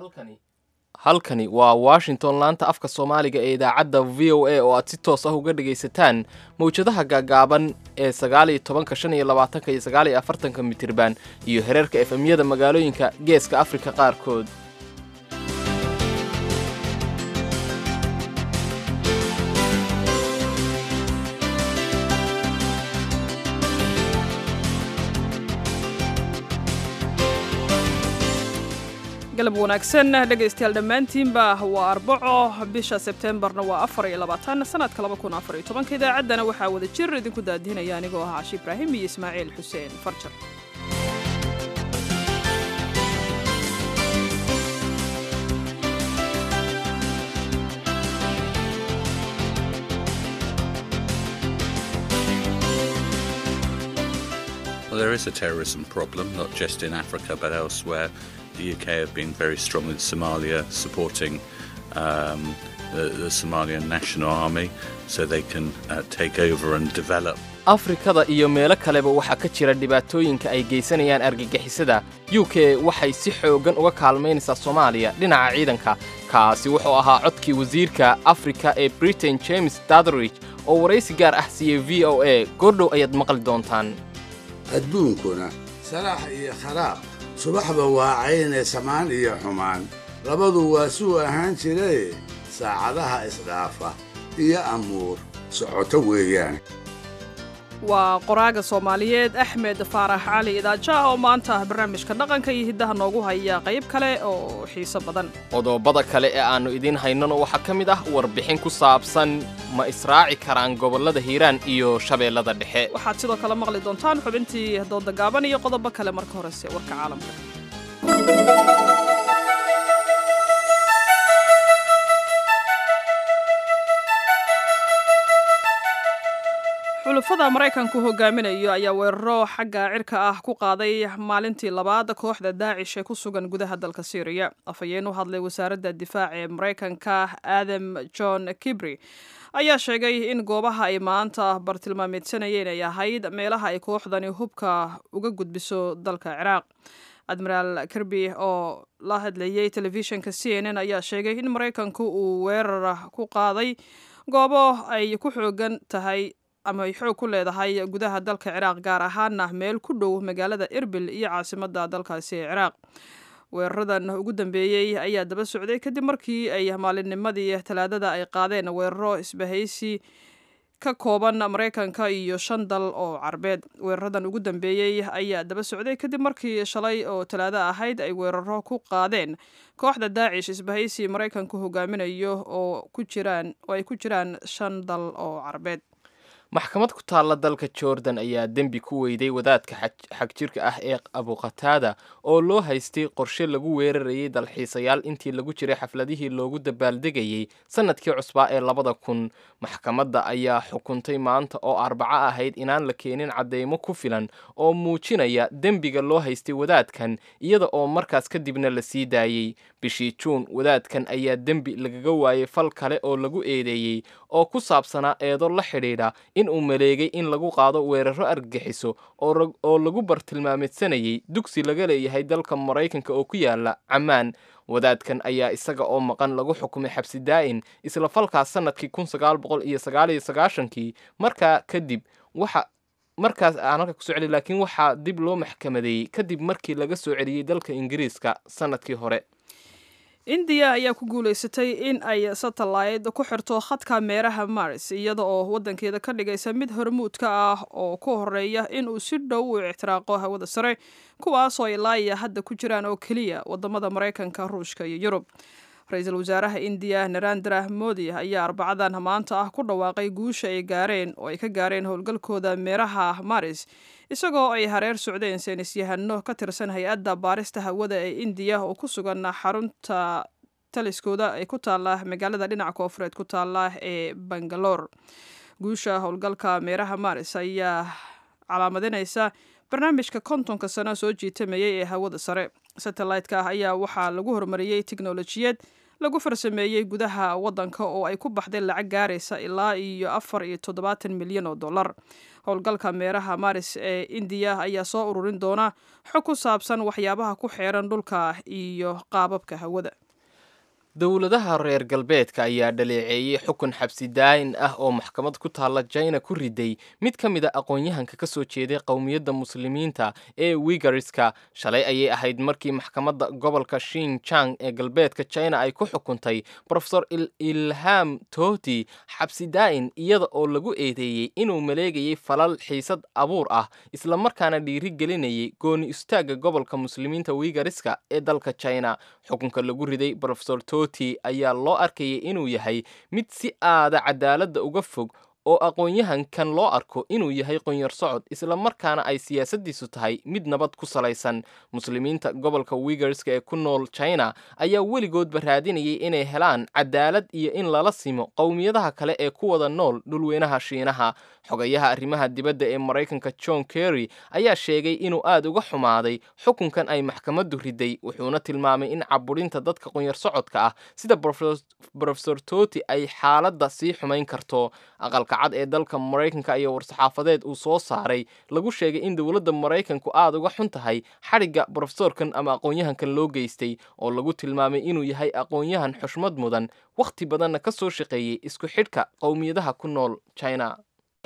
halkani waa Washington laanta afka Soomaaliga ee idaacadda VOA oo aad si toos ah uga dhagaysataan mawjadaha gaagaaban ee 19, 25 iyo 49 mitirban iyo heerarka FM-yada magaalooyinka Geeska Afrika qaarkood. galab wanaagsan dhagaystayaal dhammaantiinba waa Arbaco bisha Sebteembarna waa 24 sanadka 2014 idaacaddana waxaa wada jir idinku daadinaya anigoo ah Caashi Ibraahim iyo Ismaaciil Xuseen Farjar. Well, there is a terrorism problem, not just in Africa but elsewhere. The UK have been very strong in Somalia, supporting the Somalian National Army so they can take over and develop. Afrikada iyo meelo kaleba waxaa ka jira dhibaatooyinka ay geysanayaan argagixisada. UK waxay si xoogan uga kaalmeynaysaa Soomaaliya dhinaca ciidanka. Kaasi wuxuu ahaa codkii wasiirka Afrika ee Britain James Dotheridge oo waraysi gaar ah siiyay VOA. Goordhow ayaad maqli doontaan. adduunkuna salaax iyo kharaab subaxba waa caynee samaan iyo xumaan labadu waa suu ahaan jiray saacadaha isdhaafa iyo amuur socoto weeyaan. waa qoraaga Soomaaliyeed Axmed Faarax Cali Idaaja oo maanta barnaamijka dhaqanka iyo hidaha noogu haya qayb kale oo xiiso badan. Qodobada kale ee aanu idin haynano waxaa ka mid ah warbixin ku saabsan ma israaci karaan gobolada Hiiraan iyo Shabeellada Dhexe. waxaad sidoo kale maqli doontaan xubintii dooda gaaban iyo qodobo kale marka horese warka caalamka. xulafada Mareykanku hogaaminayo ayaa weeraro xagga cirka ah ku qaaday maalintii labaad kooxda Daesh ee ku sugan gudaha dalka Syria. Afhayeen u hadlay wasaaradda difaaca ee Mareykanka Adam John Kibri ayaa sheegay in goobaha ay maanta bartilmaameedsanayeen ay ahayd meelaha ay kooxdani hubka uga gudbiso dalka Ciraaq. Admiral Kirby oo la hadlayay telefishinka CNN ayaa sheegay in Mareykanku uu weerar ku qaaday goobo ay ku xoogan tahay ama ay xoog ku leedahay gudaha dalka Ciraaq gaar ahaana meel ku dhow magaalada Erbil iyo caasimadda dalkaasi ee Ciraaq. weeraradan ugu dambeeyay ayaa daba socday kadib markii ay maalinnimadii Talaadada ay qaadeen weeraro isbahaysi ka kooban Mareykanka iyo 5 dal oo Carbeed. weeraradan ugu dambeeyay ayaa daba socday kadib markii shalay oo Talaado ahayd ay weeraro ku qaadeen kooxda Daesh isbahaysi Mareykanku hogaaminayo oo ay ku jiraan 5 dal oo Carbeed. maxkamad ku taala dalka Jordan ayaa dembi ku weyday wadaadka xagjirka ah ee Abu Qatada oo loo haystay qorshe lagu weerarayay dalxiisayaal intii lagu jiray xafladihii loogu dabaaldegayay sanadkii cusbaa ee 2000. maxkamadda ayaa xukuntay maanta oo Arbaco ahayd inaan la keenin cadeymo ku filan oo muujinaya dembiga loo haystay wadaadkan iyada oo markaas kadibna la sii daayay. bishii Juun wadaadkan ayaa dembi lagaga waayay fal kale oo lagu eedeeyay oo ku saabsanaa eedo la xidhiidha in uu maleegay in lagu qaado weeraro argagixiso oo lagu bartilmaameedsanayay dugsi laga leeyahay dalka Mareykanka oo ku yaala Ammaan. wadaadkan ayaa isaga oo maqan lagu xukumay xabsi daa'in isla falkaas sanadkii 1999 markaa kadib markaas aan halka ku soo celiyay laakiin waxaa dib loo maxkamadeeyay kadib markii laga soo celiyay dalka Ingiriiska sanadkii hore. India ayaa ku guuleysatay in ay satellite ku xirto khadka meeraha Mars iyada oo wadankeeda ka dhigaysa mid hormuudka ah oo ku horeeya in uu si dhow u ixtiraaqo hawada sare kuwaas oo ilaa hadda ku jiraan oo kaliya wadamada Mareykanka, Ruushka iyo Yurub. Ra'iisul Wasaaraha India Narendra Modi ayaa Arbacadan maanta ah ku dhawaaqay guusha ay ka gaareen howlgalkooda meeraha Mars isagoo ay hareer socdeen saynisyahano ka tirsan hay'adda baarista hawada ee India oo ku sugan xarunta taliskooda ay ku taala magaalada dhinaca koonfureed ku taala ee Bangalore. guusha howlgalka meeraha Mars ayaa calaamadinaysa barnaamijka 50 sano soo jiitamayay ee hawada sare. satellite-ka ayaa waxaa lagu horumariyay tiknoolajiyad lagu farsameeyey gudaha waddanka oo ay ku baxday lacag gaaraysa ilaa iyo 47 milyan oo dollar. howlgalka meeraha maris ee indiya ayaa soo ururin doona xog ku saabsan waxyaabaha ku xeeran dhulka iyo qaababka hawada. dowladaha reer galbeedka ayaa dhaleeceeyey xukun xabsi daayin ah oo maxkamad ku taalla China ku riday mid ka mid a aqoon-yahanka ka soo jeeday qowmiyadda muslimiinta ee Uyghurska. shalay ayay ahayd markii maxkamadda gobolka Xinjiang ee galbeedka China ay ku xukuntay Professor Ilham Tohti xabsi daayin iyada oo lagu eedeeyey inuu maleegayay falal xiisad abuur ah isla markaana dhiiri gelinayay gooni istaagga gobolka muslimiinta Uyghurska ee dalka China. xukunka lagu riday Professor ayaa loo arkayay inuu yahay mid si aada cadaaladda uga fog oo aqoon-yahankan loo arko inuu yahay qonyar socod isla markaana ay siyaasadiisu tahay mid nabad ku salaysan. muslimiinta gobolka Uyghurska ee ku nool China ayaa weligoodba raadinayay inay helaan cadaalad iyo in lala simo qowmiyadaha kale ee ku wada nool dhulweynaha Shiinaha. xogayaha arrimaha dibadda ee Mareykanka John Kerry ayaa sheegay inuu aad uga xumaaday xukunkan ay maxkamaddu riday, wuxuuna tilmaamay in caburinta dadka qonyar socodka ah sida Professor Tohti ay xaaladda sii xumayn karto. aqalka cad ee dalka Mareykanka ayaa war-saxaafadeed uu soo saaray lagu sheegay in dowladda Mareykanku aad uga xun tahay xadhigga professorkan ama aqoon-yahankan loo geystay oo lagu tilmaamay inuu yahay aqoon-yahan xushmad mudan wakhti badanna ka soo shaqeeyey isku xidhka qowmiyadaha ku nool China.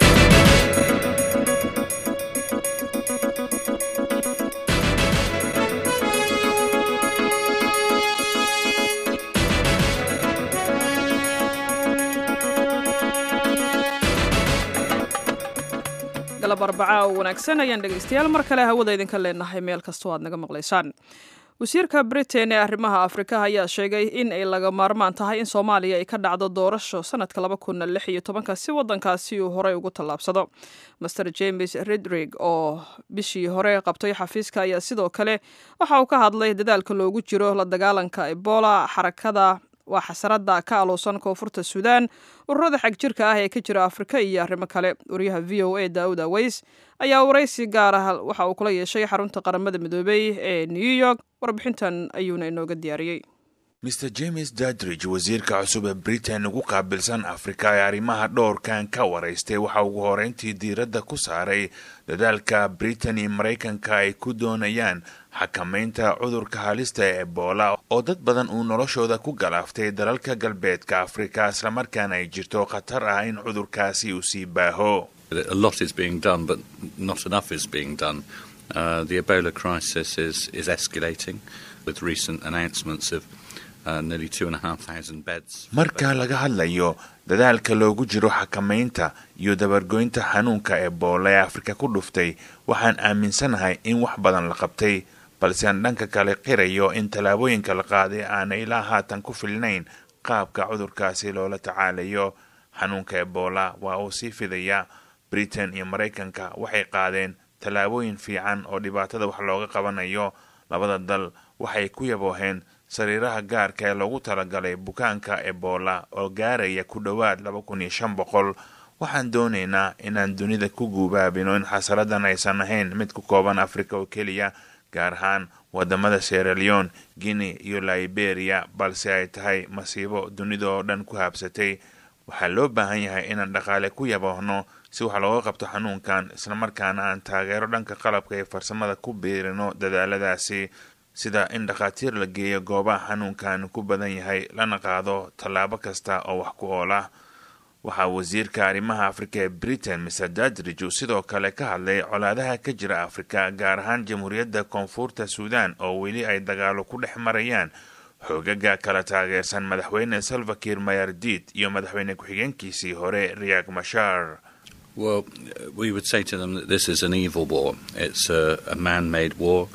galab arbacaa oo wanaagsan ayaan dhegaystayaal mar kale hawada idinka leenahay meel kastoo aad naga maqlaysaan. wasiirka Britain ee arrimaha Afrika ayaa sheegay in ay laga maarmaan tahay in Soomaaliya ay ka dhacdo doorasho sanadka 2016 si waddankaasi uu horey ugu tallaabsado. Mr James Redrig oo bishii hore qabtay xafiiska ayaa sidoo kale waxa uu ka hadlay dadaalka loogu jiro la dagaalanka Ebola, xarakada waa xasarada ka aloosan koonfurta Suudaan, ururada xag jirka ah ee ka jira Afrika iyo arrimo kale. wariyaha VOA Daawud Aways ayaa waraysi gaar ah waxa uu kula yeeshay xarunta qaramada midoobay ee New York. warbixintan ayuuna inooga diyaariyey. Mr James Dadridge, wasiirka cusub ee Britain ugu qaabilsan Afrika ee arrimaha dhowrkan ka waraystay waxa ugu horeyntii diiradda ku saaray dadaalka Britain iyo Mareykanka ay ku doonayaan xakamaynta cudurka halista ee Ebola oo dad badan uu noloshooda ku galaaftay dalalka galbeedka Afrika isla markaana ay jirto khatar ah in cudurkaasi uu sii baaho. A lot is being done, but not enough is being done. The Ebola crisis is escalating with recent announcements of nearly 2,500 beds. marka laga hadlayo dadaalka loogu jiro xakamaynta iyo dabargoynta xanuunka Ebola ee Afrika ku dhuftay, waxaan aaminsanahay in wax badan la qabtay, balse aan dhanka kale qirayo in tallaabooyinka la qaaday aanay ilaa haatan ku filnayn qaabka cudurkaasi loola tacaalayo. xanuunka Ebola waa uu sii fidaya. Britain iyo Mareykanka waxay qaadeen tallaabooyin fiican oo dhibaatada wax looga qabanayo. labada dal waxay ku yabooheen sariiraha gaarka ee loogu talagalay bukaanka Ebola oo gaaraya ku dhowaad 2,500. waxaan doonaynaa inaan dunida ku guubaabino in xasaradan aysan ahayn mid ku kooban Afrika oo keliya, gaar ahaan wadamada Sierra Leone, Guinea iyo Liberia, balse ay tahay masiibo dunida oo dhan ku habsatay. waxaa loo baahan yahay inaan dhaqaale ku yaboohno si wax looga qabto xanuunkan, isla markaana aan taageero dhanka qalabka iyo farsamada ku biirino dadaaladaasi, sida in dhakhaatiir la geeyo goobaha xanuunkan ku badan yahay lana qaado tallaabo kasta oo wax ku ool ah. waxaa wasiirka arrimaha Afrika ee Britain Mr Dadridge sidoo kale ka hadlay colaadaha ka jira Afrika, gaar ahaan Jamhuuriyadda Koonfurta Suudaan oo weli ay dagaalo ku dhex marayaan xoogaga kala taageersan madaxweyne Salva Kiir Mayardit iyo madaxweyne ku-xigeenkiisii hore Riek Machar. Well, we would say to them that this is an evil war. It's a man-made war.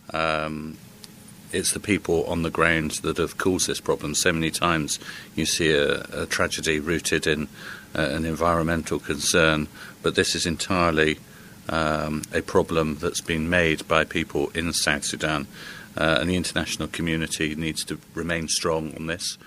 It's the people on the ground that have caused this problem. So many times you see a tragedy rooted in an environmental concern, but this is entirely a problem that's been made by people in South Sudan. And the international community needs to remain strong on this.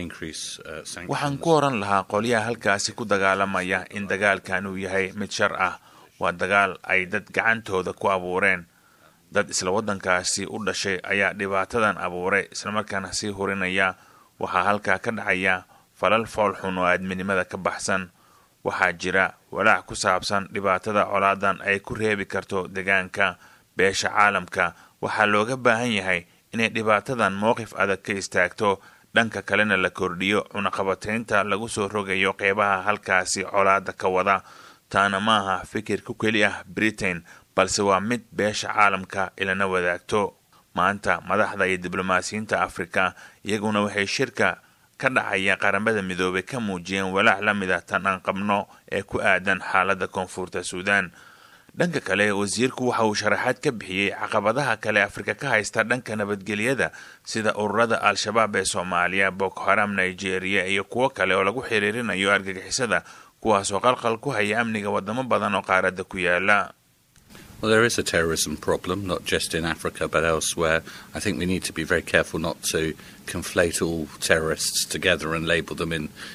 waxaan ku oran lahaa qolyaha halkaasi ku dagaalamaya in dagaalkan uu yahay mid shar ah. waa dagaal ay dad gacantooda ku abuureen. dad isla waddankaasi u dhashay ayaa dhibaatadan abuuray, isla markaana sii hurinaya. waxaa halkaa ka dhacaya falal foolxun oo aadminimada ka baxsan. waxaa jira walaac ku saabsan dhibaatada colaadan ay ku reebi karto deegaanka. beesha caalamka waxaa looga baahan yahay inay dhibaatadan mowqif adag ka istaagto, dhanka kalena la kordhiyo cunaqabataynta lagu soo rogayo qeybaha halkaasi colaada ka wada. taana maaha fikir ku keli ah Britain, balse waa mid beesha caalamka ilana wadaagto. maanta madaxda iyo diblomaasiyiinta Afrika iyaguna waxay shirka ka dhacaya qaramada midoobay ka muujiyeen walaac la mid ah tan aan qabno ee ku aadan xaaladda koonfurta Suudaan. dhanka kale wasiirku waxa uu sharaxaad ka bixiyey caqabadaha kale Afrika ka haysta dhanka nabadgelyada sida ururada Al-Shabaab ee Soomaaliya, Boko Haram Nigeria iyo kuwo kale oo lagu xiriirinayo argagixisada kuwaas oo qalqal ku haya amniga wadamo badan oo qaaradda ku yaala. Well, there is a terrorism problem, not just in Africa but elsewhere. I think we need to be very careful not to conflate all terrorists together and label them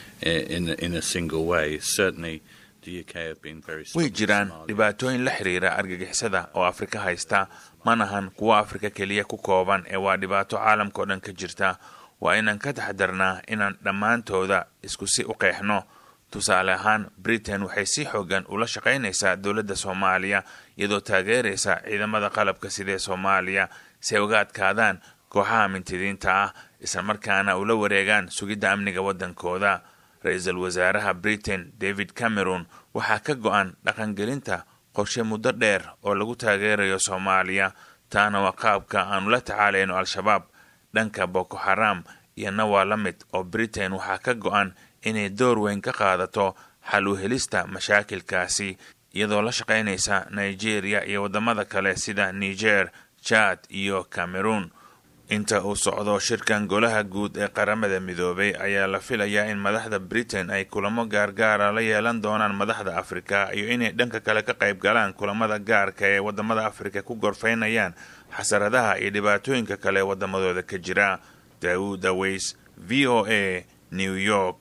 in a single way. Certainly, the UK have been very strong. way jiraan dhibaatooyin la xiriira argagixisada oo Afrika haysta, manahan kuwa Afrika kaliya ku kooban ee waa dhibaato caalamka oo dhan ka jirta. waa inaan ka taxadarnaa inaan dhammaantooda isku si u qeexno. tusaale ahaan Britain waxay si xoogan ula shaqaynaysaa dowladda Soomaaliya iyadoo taageeraysa ciidamada qalabka sida Soomaaliya si ay uga adkaadaan kooxaha mintidiinta ah isla markaana ula wareegaan sugidda amniga waddankooda. ra-iisul wasaaraha Britain David Cameron waxaa ka go'an dhaqangelinta qorshe muddo dheer oo lagu taageerayo Soomaaliya. taana waa qaabka aanu la tacaalayno Al-Shabaab. dhanka Boko Haram iyana waa la mid oo Britain waxaa ka go'an inay door weyn ka qaadato xal u helista mashaakilkaasi iyadoo la shaqaynaysa Nigeria iyo wadamada kale sida Niger, Chad iyo Cameroon. inta uu socdo shirkan golaha guud ee qaramada midoobay ayaa la filayaa in madaxda Britain ay kulamo gaargaara la yeelan doonaan madaxda Afrika iyo inay dhanka kale ka qayb galaan kulamada gaarka ee wadamada Afrika ku gorfaynayaan xasaradaha iyo dhibaatooyinka kale wadamadooda ka jira. Daawud Aweys, VOA, New York.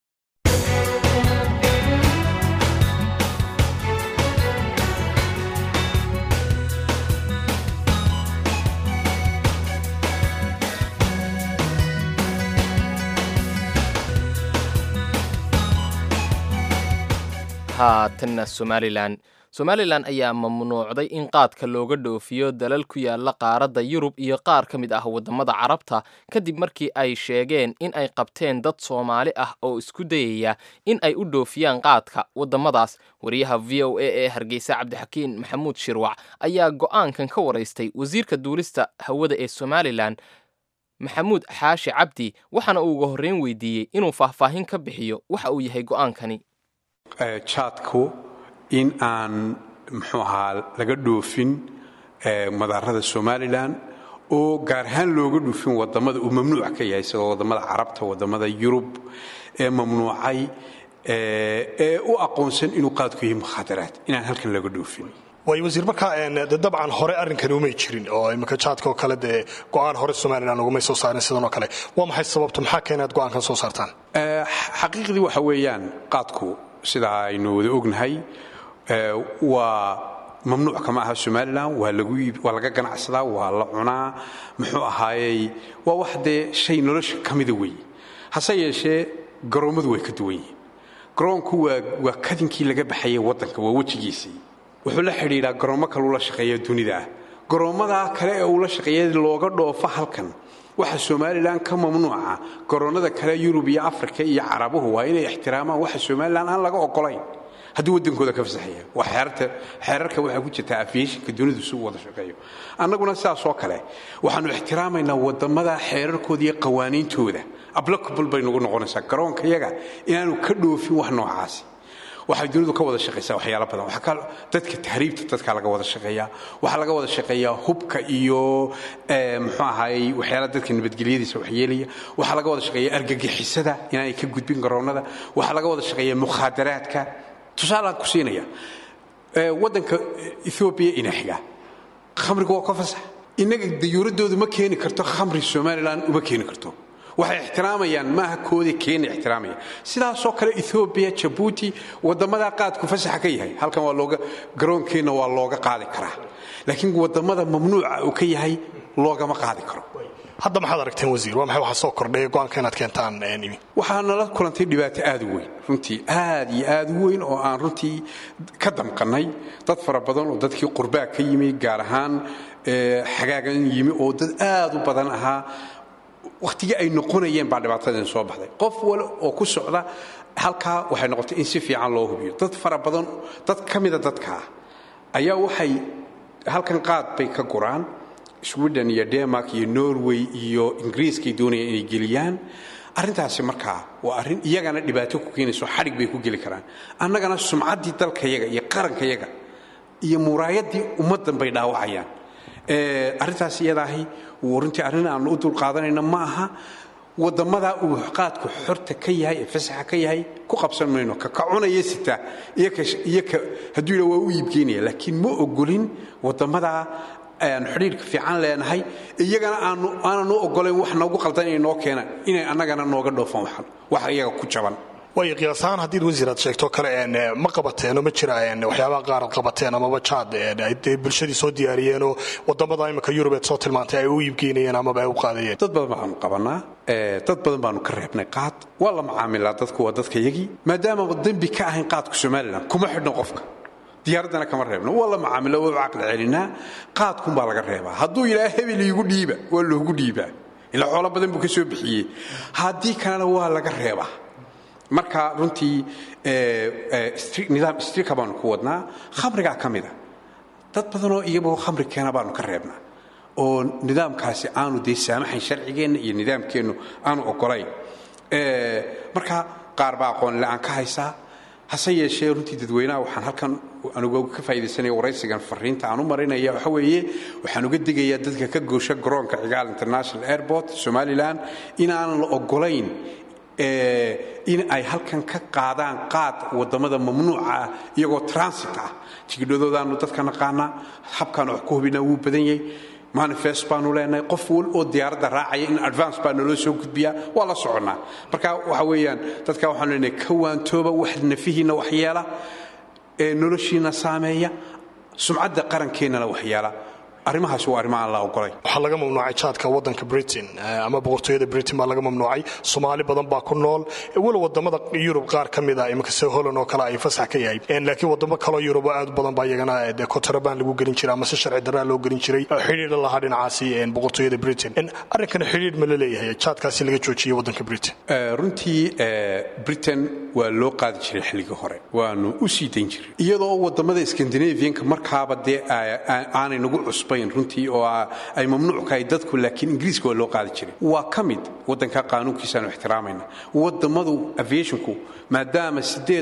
haatanna Somalilan ayaa mamnuucday in qaadka looga dhoofiyo dalal ku yaala qaaradda Yurub iyo qaar ka mid ah wadamada Carabta kadib markii ay sheegeen in ay qabteen dad Soomaali ah oo isku dayaya in ay u dhoofiyaan qaadka wadamadaas. wariyaha VOA ee Hargeysa Cabdixakiin Maxamuud Shirwac ayaa go'aankan ka wareystay wasiirka duulista hawada ee Somalilan Maxamuud Xaashi Cabdi waxaana uu uga horreyn weydiiyey inuu faahfaahin ka bixiyo waxa uu yahay go'aankani. jaadku in aan laga dhoofin madaarada Somaliland oo gaar ahaan looga dhoofin wadamada uu mamnuuc ka yahay sida wadamada Carabta, wadamada Yurub ee mamnuucay ee u aqoonsan inuu qaadku yahay mukhadaraad inaan halkan laga dhoofin. way wasiir marka dabcan hore arrinkan uma jirin oo imika jaadka oo kale de go'aan hore Somaliland ugu soo saarin sidan oo kale. waa maxay sababtu maxaa keenay go'aankan soo saartaan? xaqiiqdii waxa weeyaan qaadku sida aynu wada ognahay waa mamnuuc kama aha Somaliland waa laga ganacsadaa waa la cunaa waa wax de shay nolosha kamida weey. hase yeeshee garoomadu way ka duwan yihiin. garoonku waa kadinkii laga baxayay wadanka waa wajigiisii wuxuu la xiriiraa garoomo kale la shaqeeya dunida. garoomada kale ee uu la shaqeeyay looga dhoofo halkan waxa Somaliland ka mamnuuca garoonada kale Yurub iyo Afrika iyo Carabuhu waa inay ixtiraamaan waxa Somaliland aan laga ogolayn haddii wadankooda ka fasaxaya. xeerarka waxa ku jirta aviationka dunidu soo wada shaqeeyo. annaguna sidaas oo kale waxaanu ixtiraamaynaa wadamada xeerarkooda iyo qawaaniintooda applicable bay nagu noqonaysaa garoonka iyaga inaanu ka dhoofin wax noocaasi. waxay dunidu ka wada shaqeysaa waxyaalo badan. waxa kale dadka tahriibta dadka laga wada shaqeeyaa waxa laga wada shaqeeyaa hubka iyo waxyaalo dadka nabadgelyadiisa wax yeelaya. waxa laga wada shaqeeyaa argagixisada inay ka gudbin garoonada. waxa laga wada shaqeeyaa mukhadaraadka. tusaale ku siinaya wadanka Ethiopia ina xiga khamriga waa ka fasax. inaga diyuuradoodu ma keeni karto khamri Somaliland uma keeni karto. waxay ixtiraamayaan maaha koodi Kenya ixtiraamaya. sidaas oo kale Ethiopia, Djibouti wadamada qaadku fasaxa ka yahay halkan waa looga garoonkeena waa looga qaadi karaa. laakiin wadamada mamnuuca oo ka yahay loogama qaadi karo. hadda maxaad aragteen wasiir waa maxay waxa soo kordhay go'aanka inaad keentaan imi waxaa nala kulantay dhibaato aad u weyn runtii aad iyo aad u weyn oo aan runtii ka damqannay dad fara badan oo dadkii qurbaa ka yimi gaar ahaan xagaagan yimi oo dad aad u badan ahaa waqtigii ay noqonayeen baa dhibaatadan soo baxday qof wal oo ku socda halkaa waxay noqotay in si fiican loo hubiyo dad fara badan dad ka mida dadka ayaa waxay halkan qaad bay ka guraan Sweden iyo Denmark iyo Norway iyo Ingiriiska doonayaan inay geliyaan arrintaasi markaa waa arrin iyagana dhibaato ku keenayso xarig bay ku geli karaan annagana sumcaddii dalkayaga iyo qarankayaga iyo muraayadii ummadan bay dhaawacayaan arrintaas iyadaahi runtii arrin aan u dul qaadanayna ma aha wadamada uu qaadku xorta ka yahay fasaxa ka yahay ku qabsan mayno ka cunaya sita iyo ka haduu waa u iibgeynaya laakiin ma ogolin wadamada aan xiriirka fiican leenahay iyagana aanu ogolayn wax noogu qaldan inay noo keenaan inay annagana nooga dhoofan wax iyaga ku jaban way qiyaasaan hadii wasiirad sheegto kale ma qabateen ma jiraan waxyaabaha qaar qabateen ama wajaad ay bulshadii soo diyaariyeen oo wadamada imika Yurub soo tilmaantay ay u iibgeynayeen ama ay u qaadayeen dad badan baan qabanaa dad badan baan ka reebnay qaad wala macaamilaa dadku waa dadka yagi maadaama dambi ka ahayn qaadku Soomaaliland kuma xidhno qofka diyaaradana kama reebno wala macaamilo oo aqal celina qaadku baa laga reebaa haduu ilaahay hebel igu dhiiba waa loogu dhiibaa ila xoolo badan buu ka soo bixiyay hadii kana waa laga reebaa marka runtii nidaam strict baan ku wadnaa khamriga kamida dad badan oo iyagoo khamri keena baan ka reebnaa oo nidaamkaasi aanu deesaamaxay sharcigeena iyo nidaamkeenu aanu ogolayn marka qaar baa aqoon la'aan ka haysa hase yeeshee runtii dadweynaha waxaan halkan anigu ka faa'iideysanay waraysigan fariinta aan u marinaya waxa weeye waxaan uga digayaa dadka ka goosha garoonka Cigaal International Airport Somaliland in aan la ogolayn in ay halkan ka qaadaan qaad wadamada mamnuuca iyagoo transit ah tigidhadoodaanu dadka naqaana habkan wax ku hubina uu badan yahay manifest baanu leenahay qof wal oo diyaaradda raacaya in advance baa naloo soo gudbiya waa la soconaa marka waxa weeyaan dadka waxaan leenahay ka waantooba wax nafihiina waxyeela noloshiina saameeya sumcadda qarankeena waxyeela arrimahaas waa arrimaha la ogolay waxa laga mamnuucay jaadka wadanka Britain ama boqortooyada Britain baa laga mamnuucay Soomaali badan baa ku nool wala wadamada Yurub qaar kamid ah imika soo Holland oo kale ay fasax ka yahay laakiin wadamo kale Yurub aad badan baa iyagana kontraband lagu gelin jiray ama si sharci darro loo gelin jiray xiriir la hadhin caasi boqortooyada Britain arrinkan xiriir ma leeyahay jaadkaasi laga joojiyay wadanka Britain runtii Britain waa loo qaadi jiray xilliga hore waanu u sii dayn jiray iyadoo wadamada Scandinavian markaaba aanay nagu cusbay runtii oo ay mamnuuc ka dadku laakiin Ingiriiska waa loo qaadi jiray waa kamid wadanka qaanuunkiisa aan ixtiraamayna wadamadu aviationku maadaama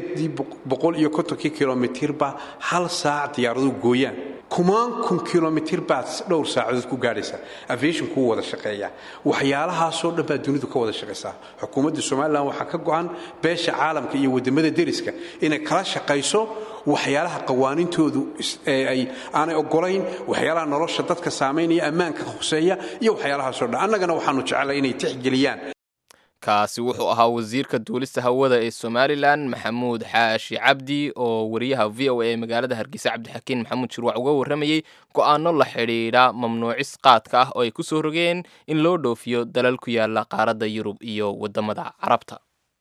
850 kilomitir ba hal saac diyaaradu gooyaan kumaan kun kilomitir ba dhowr saacadood ku gaaraysa aviationku wada shaqeeya waxyaalahaas oo dhan baa dunidu ka wada shaqeysaa xukuumadda Soomaaliland waxa ka go'an beesha caalamka iyo wadamada deriska inay kala shaqeyso waxyaalaha qawaanintoodu ay aanay ogolayn waxyaalaha nolosha dadka saameynaya ammaanka khuseeya iyo waxyaalahaas oo dhan annagana waxaanu jecelahay inay tixgeliyaan kaasi wuxuu ahaa wasiirka duulista hawada ee Somaliland Maxamuud Xaashi Cabdi oo wariyaha VOA magaalada Hargeysa Cabdixakiin Maxamuud Shirwac uga waramayay go'aano la xiriira mamnuucis qaadka ah oo ay ku soo rogeen in loo dhoofiyo dalal ku yaala qaaradda Yurub iyo wadamada Carabta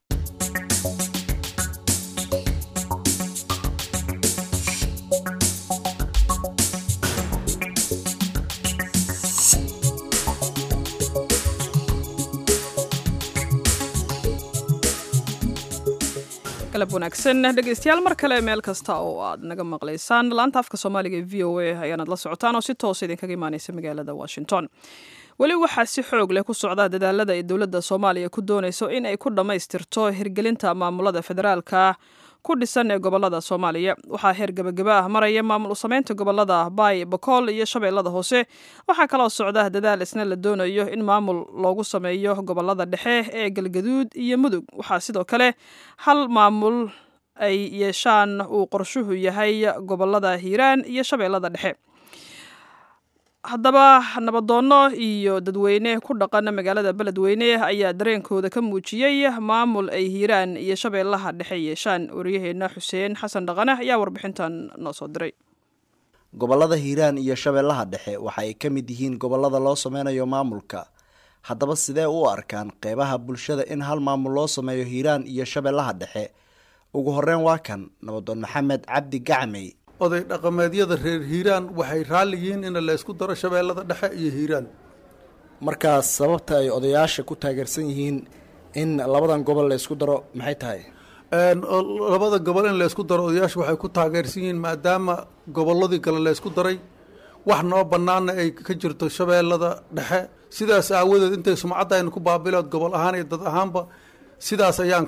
galab wanaagsan dhegeystayaal mar kale meel kasta oo aad naga maqlaysaan laanta afka Soomaaliga ee VOA ayaanad la socotaan oo si toos idinkaga imaanaysa magaalada Washington wali waxaa si xoog leh ku socda dadaalada ay dawladda Soomaaliya ku doonayso in ay ku dhamaystirto hirgelinta maamulada federaalka ku dhisan ee gobolada Soomaaliya waxaa heer gabagaba ah maraya maamul sameynta gobolada Bay Bakool iyo Shabeellada Hoose waxaa kala socda dadaal isna la doonayo in maamul loogu sameeyo gobolada dhexe ee Galgaduud iyo Mudug waxaa sidoo kale hal maamul ay yeeshaan uu qorshuhu yahay gobolada Hiiraan iyo Shabeellada Dhexe haddaba nabadoono iyo dadweyne ku dhaqan magaalada Beledweyne ayaa dareenkooda ka muujiyay maamul ay Hiiraan iyo Shabeellaha Dhexe yeeshaan wariyaheena Xuseen Xasan Dhaqane ayaa warbixintan noo soo diray gobolada Hiiraan iyo Shabeellaha Dhexe waxa ay ka mid yihiin gobolada loo sameynayo maamulka haddaba sidee u arkaan qeybaha bulshada in hal maamul loo sameeyo hiiraan iyo shabeellaha dhexe? ugu horeyn waa kan nabadoon maxamed cabdi gacmey. oday dhaqameedyada reer hiiraan waxay raalli yihiin in la isku daro shabeellada dhexe iyo hiiraan. markaas sababta ay odayaasha ku taageersan yihiin in labadan gobol la isku daro maxay tahay? labada gobol in la isku daro odayaasha waxay ku taageersan yihiin maadaama gobolladii kale la isku daray wax noo bannaana ay ka jirto shabeellada dhexe. sidaas aawadeed intay sumcadda aynu ku baabilood gobol ahaan iyo dad ahaanba sidaas ayaan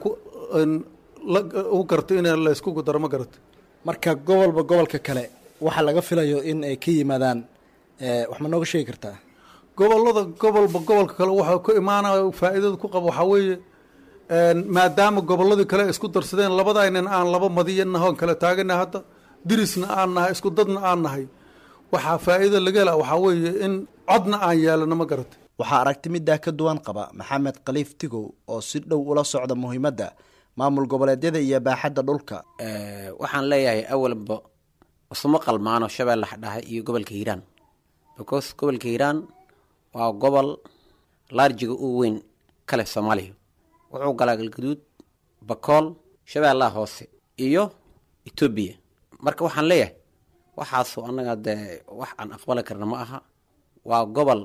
u gartay in la isku daro. ma garata marka gobolba gobolka kale waxa laga filayo in ay ka yimaadaan wax ma nooga sheegi kartaa? gobolba gobolka kale waxaa ka imaanaya faa'iidada ku qaba waxaa weeye maadaama gobolladii kale isku darsadeen labadaynan aan laba madiyanahoon kale taagana hadda dirisna aan nahay isku dadna aan nahay waxaa faa'iido laga hela waxaa weeye in codna aan yeelano. ma garata waxaa aragti middaa ka duwan qaba maxamed khaliif tigow oo si dhow ula socda muhiimadda maamul goboleedyada iyo baaxadda dhulka. waxaan leeyahay awalba isuma qalmaano shabeellaha dhexe iyo gobolka hiiraan because gobolka hiiraan waa gobol laarjiga u weyn kale soomaaliya. wuxuu galaa galgaduud, bakool, shabeellaha hoose iyo etoobiya. marka waxaan leeyahay waxaasu annaga dee wax aan aqbali karna ma aha. waa gobol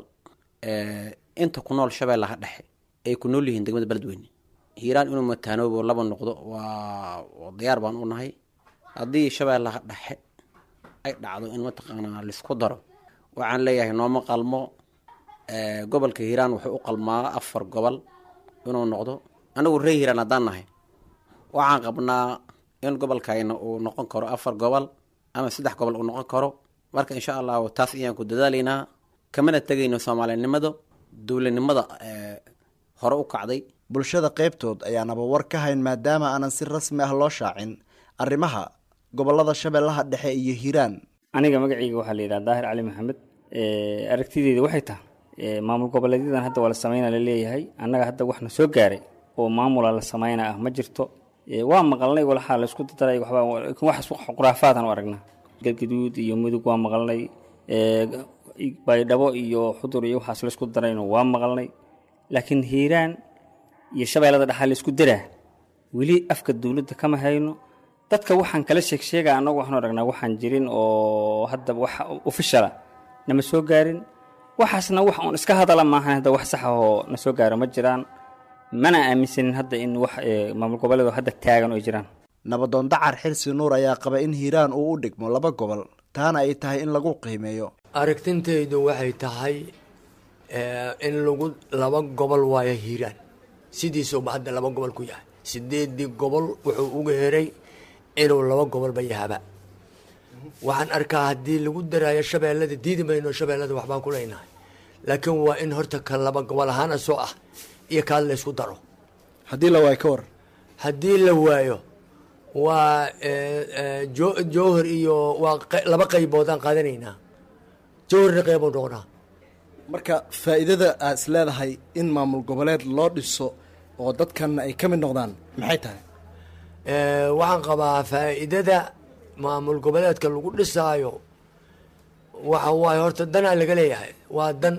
inta ku nool shabeellaha dhexe ay ku nool yihiin degmada beledweyne. hiiraan inuu mataanoobo laba noqdo waa diyaar baan u nahay. haddii shabeellaha dhexe ay dhacdo in mataqaanaa laisku daro waxaan leeyahay nooma qalmo. gobolka hiiraan wuxuu u qalmaa 4 gobol inuu noqdo. anagu reer hiiraan haddaan nahay waxaan qabnaa in gobolkayna uu noqon karo 4 gobol ama 3 gobol uu noqon karo. marka insha allahu taas ayaan ku dadaalaynaa. kamana tegayno soomaalinimada dowladnimada hore u kacday. bulshada qaybtood ayaanaba war ka hayn maadaama aanan si rasmi ah loo shaacin arrimaha gobolada shabeellaha dhexe iyo hiiraan. aniga magacayga waxaa la yidhaha daahir cali maxamed. aragtideeda waxay tahay maamul goboleedyadan hadda waa la sameynaa la leeyahay. annaga hadda waxna soo gaaray oo maamula la sameynaa ah ma jirto. waa maqalnay walxaa la isku daray wax quraafaadaan u aragnaa. galgaduud iyo mudug waa maqalnay. baydhabo iyo xudur iyo waxaas la isku darayno waa maqalnay. laakiin hiiraan iyo shabeellada dhexe la isku daraa weli afka dawladda kama hayno. dadka waxaan kala sheegaa annagu waxaan aragnaa waxaan jirin oo hadda wax officiala nama soo gaarin. waxaasna wax uun iska hadala maahan. hadda wax sax oo na soo gaaro ma jiraan. mana aaminsanin hadda in wax maamul goboleedo hadda taagan oo jiraan. nabadoon dacar xirsi nuur ayaa qaba in hiiraan uu u dhigmo 2 gobol taana ay tahay in lagu qiimeeyo. aragtintaydu waxay tahay in lagu 2 gobol waayo hiiraan sidiisuba hadda 2 gobol ku yahay. 8 gobol wuxuu uga heray inuu 2 gobolba yahaba. waxaan arkaa haddii lagu daraayo shabeellada diidi mayno shabeellada waxbaan ku leynahay. laakiin waa in horta ka 2 gobol ahaan soo ah iyo kaad la isku daro. haddii la waayo ka war haddii la waayo waa jowhar iyo waa 2 qayboodaan qaadanaynaa. jowharna qaybood noqonaa. marka faa'iidada aad is leedahay in maamul goboleed loo dhiso oo dadkanna ay ka mid noqdaan maxay tahay? waxaan qabaa faa'iidada maamul goboleedka lagu dhisaayo waxa waaye horta danaa laga leeyahay. waa dan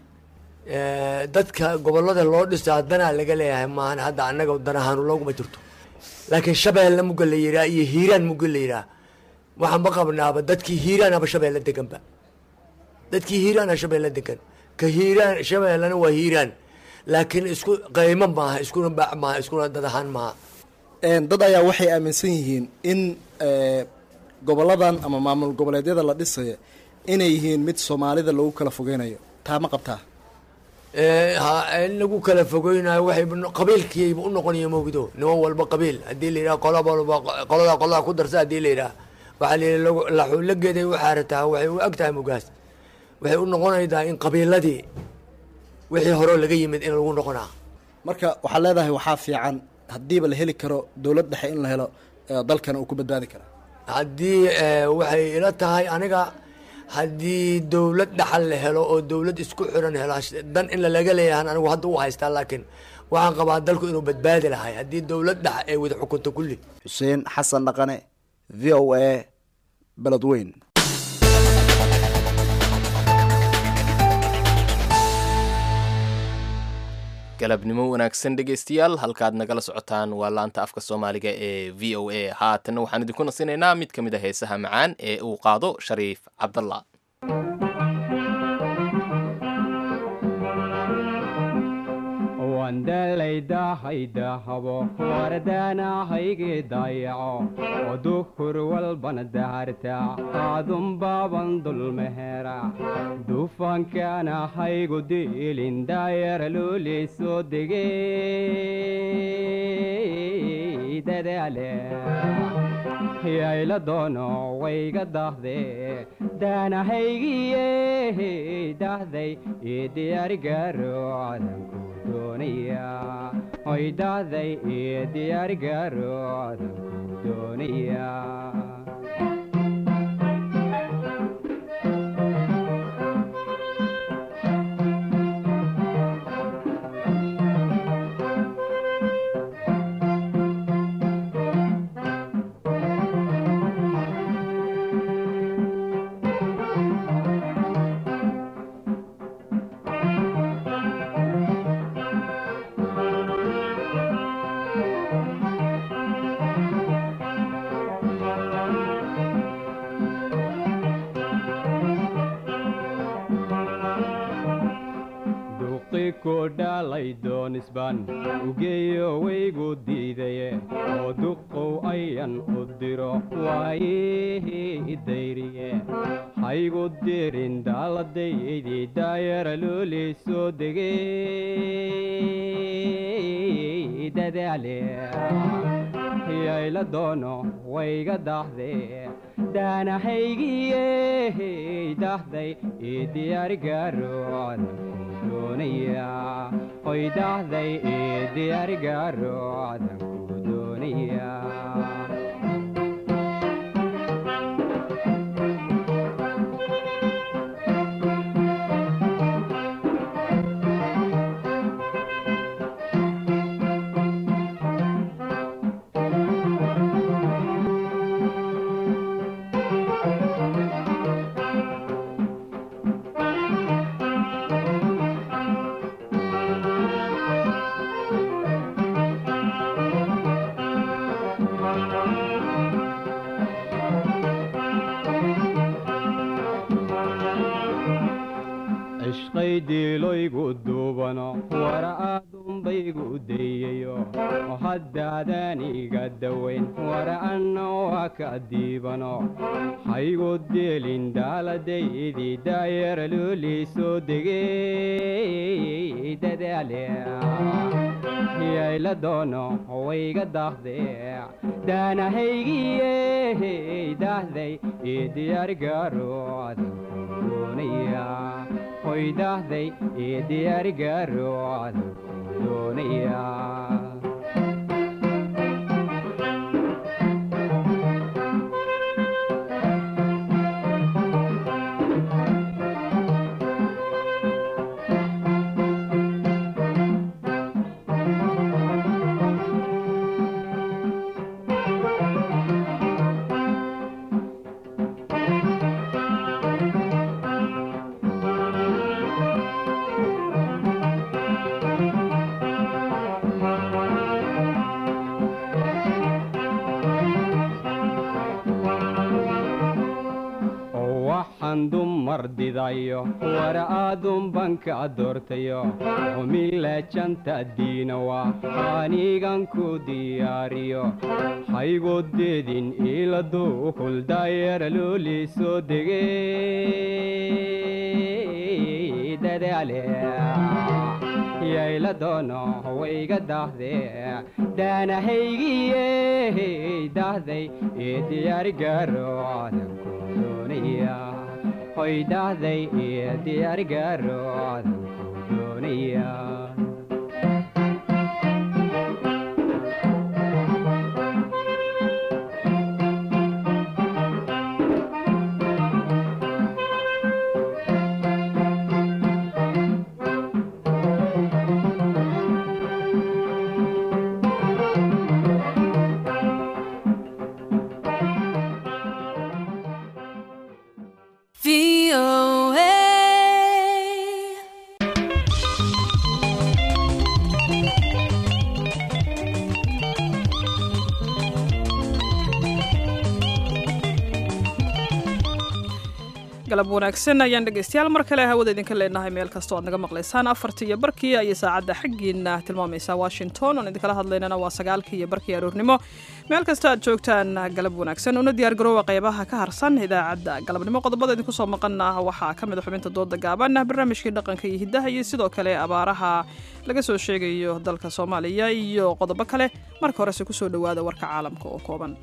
dadka gobolada loo dhisaa danaa laga leeyahay maahan hadda annaga danahaanu looguma jirto. laakiin shabeelle mugga la yiraa iyo hiiraan mugga la yiraa waxaan ma qabnaaba dadkii hiiraanaba shabeelle deganba. dadkii hiiraana shabeelle degan. ka hiiraan shabeellena waa hiiraan laakiin isku qaymo maaha, iskuna baac maaha, iskuna dad ahaan maaha. dad ayaa waxay aaminsan yihiin in goboladan ama maamul goboleedyada la dhisayo inay yihiin mid soomaalida lagu kala fogeynayo. taa ma qabtaa? in lagu kala fogeynayo waxay qabiilkiiba u noqonaya moogdo. niman walba qabiil haddii la yidhaha qolada ku darsa haddii la yidhaha waxaa la yidhi la geeday waxaa rataa waxay u ag tahay mugaas. waxay u noqonaydaa in qabiiladii wixii hore laga yimid in lagu noqonaa. marka waxaad leedahay waxaa fiican haddiiba la heli karo dowlad dhexe in la helo dalkana uu ku badbaadi karaa. haddii waxay ila tahay aniga haddii dowlad dhaxal la helo oo dowlad isku xiran helo dan in lalaga leeyahan anigu hadda u haystaa. laakiin waxaan qabaa dalku inuu badbaadi lahay haddii dowlad dhex ay wada xukunto kulli. xuseen xasan dhaqane, v o a, beledweyn. galabnimo wanaagsan dhegaystayaal halkaad nagala socotaan waa laanta afka soomaaliga ee v o a haatanna waxaan idinku nasinaynaa mid ka mid a heesaha macaan ee uu qaado shariif cabdalla wandalaydahaydaahabo wardaanahayge dayaco oo duhur walbana daharta aadunbaaban dulmehera dufankaanahaygu diilin daayara looley soo degey dadaale yayla doono wayga dahde daanahaygiye dahday ii diyaarigaro cadanku doonaya oy dahday ii diyaarigaro cadanku doonaya dhalay ugeeyo waygu diidaye oo duqow ayan u diro waayihii dayriye haygu dirin daaladaydii daayara looley soo degey dadaale yayla doono wayga dahde daanahaygiye dahday ii diyaarigaro doonaya oy dahday ii diyaarigaro cadanku doonaya diiloygu duubano wara aadunbaygu dayayo oo haddaadaniga dawayn wara anna waa ka diibano haygu deelin daaladaydii daayara looley soo degey dadaale yayla doono wayga dahde daanahaygiye dahday ii diyaarigaro cadanku doonaya oy dahday ii diyaarigaro cadanku doonaya didayo wara aadun banka doortayo omila janta diinawa anigan ku diyaariyo haygu deedin ila duhul daayara looley soo degey dadaale yayla doono wayga dahde daanahaygiye dahday ii diyaarigaro cadanku doonaya oy dahday ii diyaarigaro cadanku doonaya galab wanaagsan ayaan dhegaystayaal mar kale hawada idinka leenahay meel kastoo aad naga maqlaysaan 4:00 ayay saacadda xaggiina tilmaamaysaa Washington oon idinkala hadlaynana waa 9:00 aroornimo meel kasta aad joogtaan galab wanaagsan una diyaar garoowa qaybaha ka harsan idaacadda galabnimo qodobada idinku soo maqana waxaa ka mid ah xubinta dooda gaaban barnaamijkii dhaqanka iyo hidaha iyo sidoo kale abaaraha laga soo sheegayo dalka Soomaaliya iyo qodobo kale marka hore si ku soo dhawaada warka caalamka oo kooban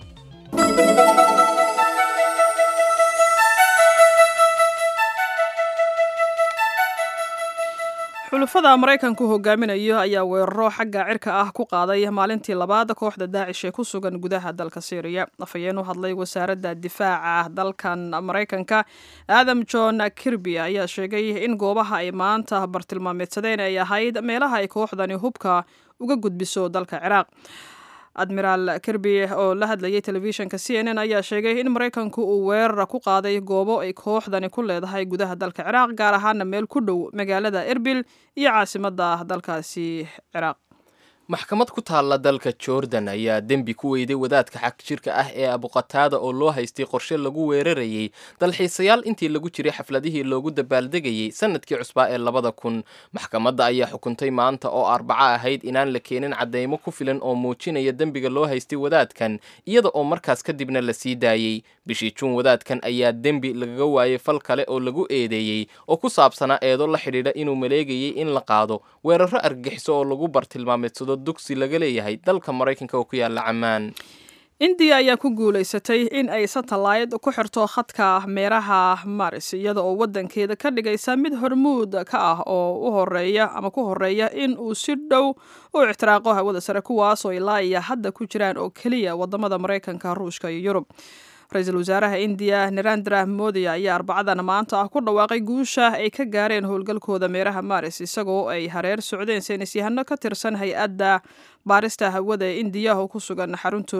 xulufada Mareykanku hogaaminayo ayaa weeraro xagga cirka ah ku qaaday maalintii labaad kooxda Daacish ee ku sugan gudaha dalka Syria. Afhayeen u hadlay wasaaradda difaaca dalkan Mareykanka Adam John Kirby ayaa sheegay in goobaha ay maanta bartilmaameedsadeen ay ahayd meelaha ay kooxdani hubka uga gudbiso dalka Ciraaq. Admiral Kirby oo la hadlayay telefishinka CNN ayaa sheegay in Mareykanku uu weerar ku qaaday goobo ay kooxdani ku leedahay gudaha dalka Ciraaq gaar ahaan meel ku dhow magaalada Erbil iyo caasimadda dalkaasi Ciraaq. maxkamad ku taalla dalka Jordan ayaa dembi ku weyday wadaadka xaq jirka ah ee Abu Qataada oo loo haystay qorshe lagu weerarayay dalxiisayaal intii lagu jiray xafladihii loogu dabaaldegayay sanadkii cusbaa ee 2000. maxkamadda ayaa xukuntay maanta oo Arbaca ahayd inaan la keenin cadeymo ku filan oo muujinaya dembiga loo haystay wadaadkan iyada oo markaas kadibna la sii daayay. bishii Juun wadaadkan ayaa dembi lagaga waayay fal kale oo lagu eedeeyay oo ku saabsanaa eedo la xidhiidha inuu maleegayay in la qaado weeraro argagixiso oo lagu bartilmaameedsado dugsi laga leeyahay dalka Mareykanka oo ku yaala Ammaan. India ayaa ku guuleysatay in ay satellite ku xirto khadka meeraha Mars iyada oo wadankeeda ka dhigaysa mid hormuud ka ah oo u horeeya ama ku horeeya in uu si dhow u ixtiraaqo hawada sare kuwaas oo ilaa iyo hadda ku jiraan oo kaliya wadamada Mareykanka, Ruushka iyo Yurub. Ra'iisul Wasaaraha India Narendra Modi ayaa Arbacadan maanta ku dhawaaqay guusha ay ka gaareen howlgalkooda meeraha Mars isagoo ay hareer socdeen saynisyahano ka tirsan hay'adda baarista hawada ee India oo ku sugan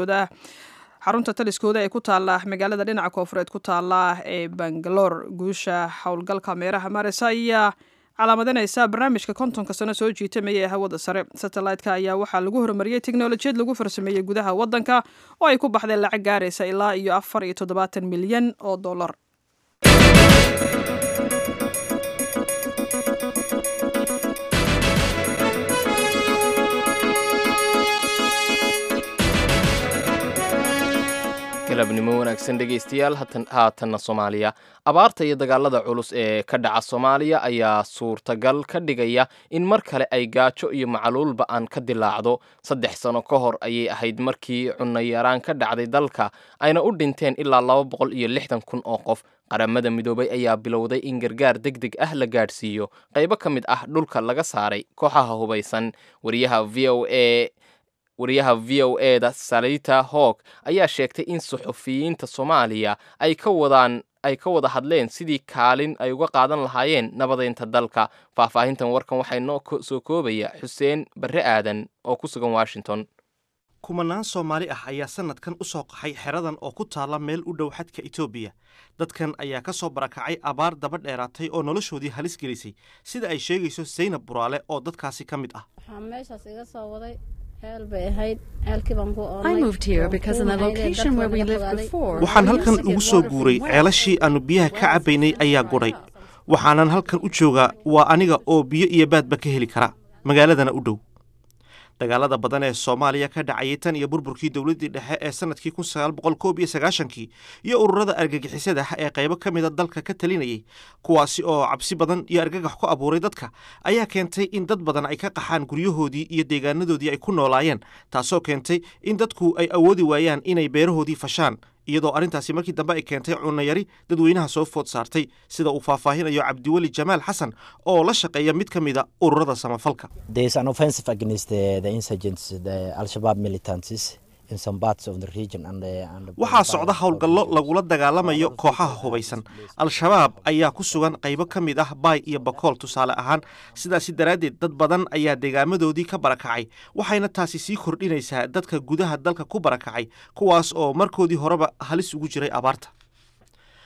xarunta taliskooda ee ku taala magaalada dhinaca koonfureed ku taala ee Bangalore. guusha howlgalka meeraha Mars ayaa calaamadinaysa barnaamijka 50 sano soo jiitamaya ee hawada sare. Satellite-ka ayaa waxaa lagu horumariyay tiknoolajiyad lagu farsameeyay gudaha wadanka oo ay ku baxday lacag gaaraysa ilaa iyo $74 milyan oo dollar. galabnimo wanaagsan dhegaystayaal haatanna Soomaaliya. abaarta iyo dagaalada culus ee ka dhaca Soomaaliya ayaa suurtagal ka dhigaya in mar kale ay gaajo iyo macaluulba aan ka dilaacdo. 3 sano ka hor ayay ahayd markii cunno yaraan ka dhacday dalka ayna u dhinteen ilaa 260,000 oo qof. qaramada midoobay ayaa bilowday in gargaar degdeg ah la gaadhsiiyo qaybo ka mid ah dhulka laga saaray kooxaha hubaysan. wariyaha VOA-da Salita Hawk ayaa sheegtay in suxufiyiinta Soomaaliya ay ka wada hadleen sidii kaalin ay uga qaadan lahaayeen nabadeynta dalka. faahfaahintan warkan waxay noo soo koobaya Xuseen Barre Aadan oo ku sugan Washington. kumanaan Soomaali ah ayaa sanadkan u soo qaxay xeradan oo ku taala meel u dhow xadka Itoobiya. dadkan ayaa ka soo barakacay abaar daba dheeraatay oo noloshoodii halis gelisay sida ay sheegayso Zaynab Buraale oo dadkaasi ka mid ah. waxaan halkan ugu soo guuray ceelashii aanu biyaha ka cabbaynay ayaa gudhay. waxaanan halkan u joogaa waa aniga oo biyo iyo baadba ka heli kara magaaladana u dhow. dagaalada badan ee Soomaaliya ka dhacayay tan iyo burburkii dawladdii dhexe ee sanadkii 1991 iyo ururada argagixisada ee qaybo ka mid ah dalka ka talinayay kuwaasi oo cabsi badan iyo argagax ku abuuray dadka ayaa keentay in dad badan ay ka qaxaan guryahoodii iyo deegaanadoodii ay ku noolaayeen taasoo keentay in dadku ay awoodi waayaan inay beerahoodii fashaan iyadoo arrintaasi markii dambe ay keentay cunno yari dadweynaha soo food saartay sida uu faahfaahinayo Cabdiweli Jamaal Xasan oo la shaqeeya mid ka mid ah ururada samafalka. There is an offensive against the insurgents, the Al-Shabaab militants in some parts of the region and waxaa socda howlgallo lagula dagaalamayo kooxaha hubaysan. Al-Shabaab ayaa ku sugan qaybo ka mid ah Bay iyo Bakool tusaale ahaan. sidaasi daraadeed dad badan ayaa deegaamadoodii ka barakacay waxayna taasi sii kordhinaysaa dadka gudaha dalka ku barakacay kuwaas oo markoodii horeba halis ugu jiray abaarta.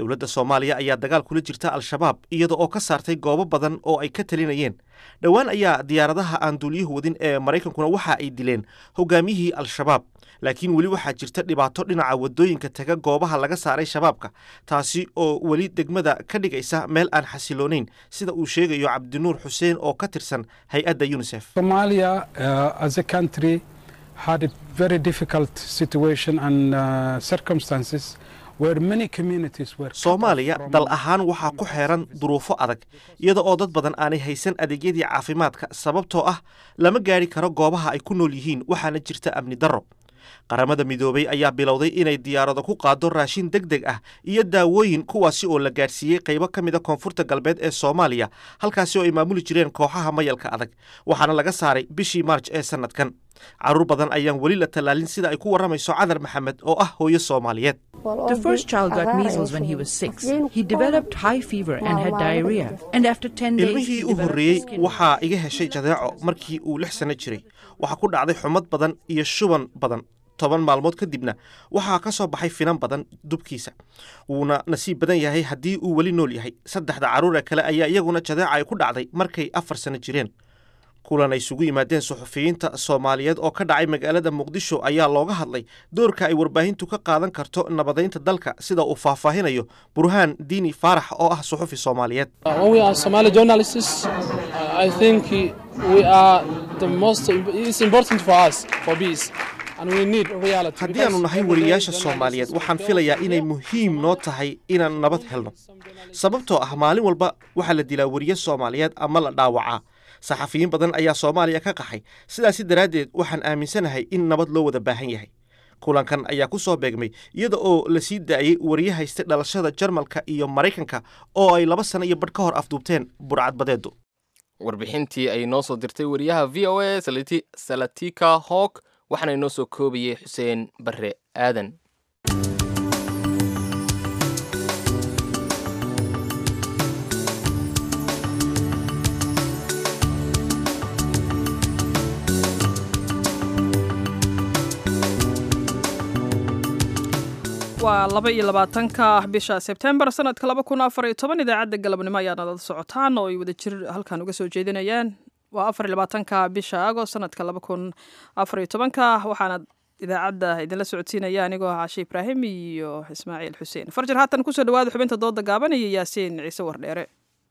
dowladda soomaaliya ayaa dagaal kula jirta al-shabaab iyada oo ka saartay goobo badan oo ay ka talinayeen. dhowaan ayaa diyaaradaha aan duuliyuhu wadin ee maraykankuna waxa ay dileen hogaamiyihii al-shabaab, laakiin weli waxaa jirta dhibaato dhinaca waddooyinka taga goobaha laga saaray shabaabka, taasi oo weli degmada ka dhigaysa meel aan xasiloonayn, sida uu sheegayo cabdinuur xuseen oo ka tirsan hay-adda UNICEF. Somalia as a country had a very difficult situation and circumstances where many communities were. Soomaaliya dal ahaan waxaa ku xeeran duruufo adag, iyada oo dad badan aanay haysan adeegyadii caafimaadka sababtoo ah lama gaari karo goobaha ay ku nool yihiin, waxaana jirta amni darro. qaramada midoobay ayaa bilowday inay diyaarado ku qaado raashin degdeg ah iyo daawooyin, kuwaasi oo la gaadhsiiyey qaybo ka mid a koonfurta galbeed ee Soomaaliya, halkaasi oo ay maamuli jireen kooxaha mayalka adag, waxaana laga saaray bishii March ee sanadkan. caruur badan ayaan weli la tallaalin, sida ay ku warramayso Cadar Maxamed oo ah hooyo Soomaaliyeed. The first child got measles when he was 6. He developed high fever and had diarrhea. And after 10 days, ilmihii u horreeyey waxaa iga heshay jadeeco markii uu 6 sano jiray. Waxaa ku dhacday xumad badan iyo shuban badan. 10 maalmood kadibna waxaa ka soo baxay finan badan dubkiisa. wuuna nasiib badan yahay haddii uu weli nool yahay. 3 caruur kale ayaa iyaguna jadeeca ay ku dhacday markay 4 sano jireen. kulan ay isugu yimaadeen suxufiyiinta Soomaaliyeed oo ka dhacay magaalada Muqdisho ayaa looga hadlay doorka ay warbaahintu ka qaadan karto nabadeynta dalka, sida uu faahfaahinayo Burhaan Diini Faarax oo ah suxufi Soomaaliyeed. We are Somali journalists. I think we are the most it's important for us for peace. haddii aanu nahay wariyaasha Soomaaliyeed waxaan filayaa inay muhiim noo tahay inaan nabad helno, sababtoo ah maalin walba waxaa la dilaa wariye Soomaaliyeed ama la dhaawacaa. saxafiyiin badan ayaa Soomaaliya ka qaxay, sidaasi daraaddeed waxaan aaminsanahay in nabad loo wada baahan yahay. kulankan ayaa ku soo beegmay iyada oo la sii daayey wariye haysta dhalashada Jarmalka iyo Maraykanka oo ay 2 sano iyo badh ka hor afduubteen burcad badeedu. warbixintii ay noo soo dirtay wariyaha VOA Salatika Hawk waxaana inoo soo koobayay Xuseen Barre Aadan. waa 22 bisha Sebtembar sanadka 2014. idaacadda galabnimo ayaa nala socotaan oo ay wada jir halkan uga soo jeedinayaan. waa 24 bisha Agost sanadka 2014. waxaana idaacadda idinla socodsiinaya anigoo Caashe Ibraahim iyo Ismaaciil Xuseen Farjar. haatan ku soo dhawaada xubinta dooda gaaban iyo Yaasiin Ciise Wardheere.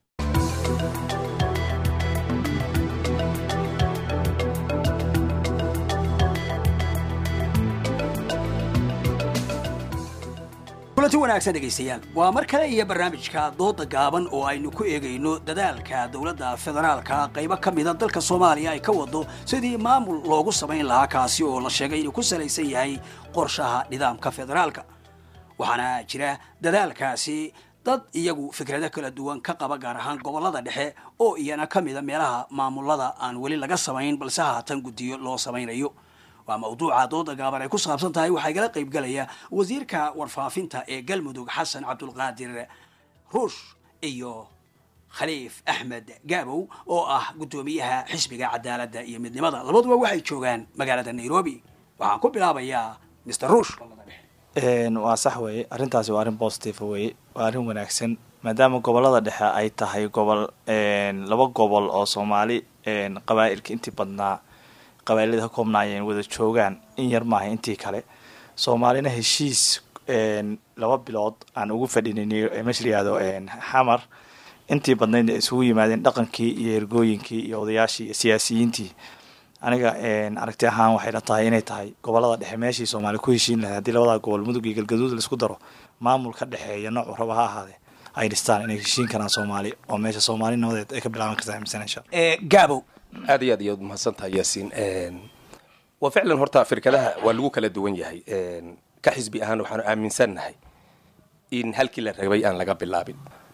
kulanti wanaagsan dhegaystayaal, waa mar kale iyo barnaamijka dooda gaaban oo aynu ku eegayno dadaalka dowladda federaalka qaybo ka mida dalka Soomaaliya ay ka wado sidii maamul loogu samayn lahaa, kaasi oo la sheegay inuu ku salaysan yahay qorshaha nidaamka federaalka. waxaana jira dadaalkaasi dad iyagu fikrado kala duwan ka qaba, gaar ahaan gobollada dhexe oo iyana ka mida meelaha maamulada aan weli laga samayn balse haatan guddiyo loo samaynayo. waa mawduuca dooda gaaban ay ku saabsan tahay. waxaa igala qayb galaya wasiirka warfaafinta ee Galmudug Xasan Cabdulqaadir Ruush iyo Khaliif Axmed Gaabow oo ah gudoomiyaha xisbiga cadaaladda iyo midnimada. labaduba waxay joogaan magaalada Nairobi. waxaan ku bilaabayaa Mr. Ruush. waa sax weeye, arrintaasi waa arrin positive weeye, waa arrin wanaagsan maadaama gobollada dhexe ay tahay laba gobol oo Soomaali qabaa'ilka intii badnaa qabaa'ilada ka koobnaayeen wada joogaan, in yar maaha intii kale. Soomaalina heshiis 2 bilood aan ugu fadhinay meesha la yiraahdo Xamar, intii badnayd isugu yimaadeen dhaqankii iyo ergooyinkii iyo odayaashii iyo siyaasiyiintii. aniga aragti ahaan waxay la tahay inay tahay gobollada dhexe meeshii Soomaali ku heshiin lahayd haddii labada gobol Mudug iyo Galgaduud la isku daro, maamulka dhexeeya nooc raba ha ahaadee ay dhistaan inay heshiin karaan Soomaali oo meesha Soomaali nabadeed ay ka bilaaban kartaa imsanaasha. Gaabow aad iyo aad mahadsantahay Yaasiin. waa ficlan horta firkadaha waa lagu kala duwan yahay. ka xisbi ahaan waxaan aaminsanahay in halkii la rabay aan laga bilaabin.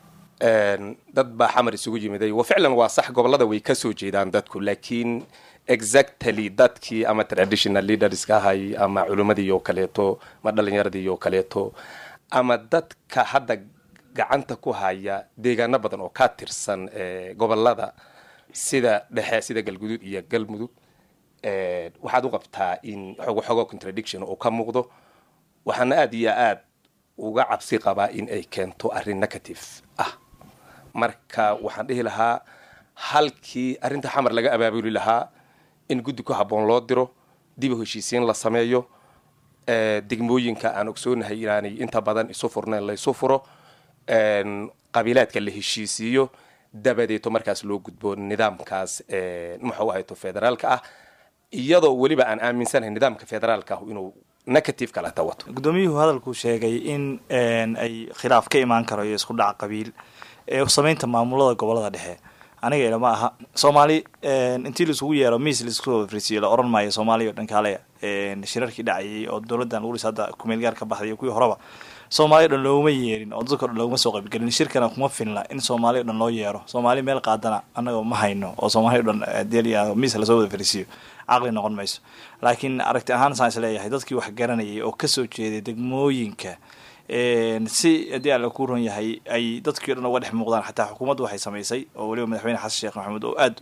dad baa xamar isugu yimiday. waa ficlan waa sax, gobollada way ka soo jeedaan dadku, laakiin exactly dadkii ama traditional leaders ka ahay ama culimadii oo kaleeto ama dhalinyaradii oo kaleeto ama dadka hadda gacanta ku haya deegaano badan oo ka tirsan gobollada sida dhexe, sida Galguduud iyo Galmudug, waxaad u qabtaa in xogo contradiction oo ka muuqdo. waxaana aad iyo aad uga cabsi qabaa in ay keento arrin negative ah. marka waxaan dhihi lahaa halkii arrinta xamar laga abaabuli lahaa in guddi ku habboon loo diro, dib u heshiisiin la sameeyo, degmooyinka aan ogsoonahay inaanay inta badan isu furnayn la isu furo, qabiilaadka la heshiisiiyo, dabadeeto markaas loo gudbo nidaamkaas muxuu ahayto federaalka ah, iyadoo weliba aan aaminsanahay nidaamka federaalka ah inuu negative kala tawato. gudoomiyuhu hadalku sheegay in ay khilaaf ka imaan karo iyo isku dhac qabiil sameynta maamulada gobolada dhexe. aniga ilama aha Soomaali intii la isugu yeero miis la isku frisiyo la oran maayo Soomaaliya dhan kale shirarkii dhacay oo dawladdan ugu risada ku meel gaar ka baxday kuwii horeba Soomaaliya dhan looma yeerin oo dadka dhan looma soo qayb galin shirkana kuma filna in Soomaaliya dhan loo yeero. Soomaali meel qaadana anaga ma hayno oo Soomaaliya dhan deeliya miis la soo wada frisiyo aqli noqon mayso. laakiin aragti ahaan saan leeyahay dadkii wax garanayay oo ka soo jeeday degmooyinka si hadii aan la ku ron yahay ay dadkii dhan uga dhex muuqdaan. xataa xukuumaddu waxay samaysay oo waliba madaxweyne xasan sheekh maxamuud oo aad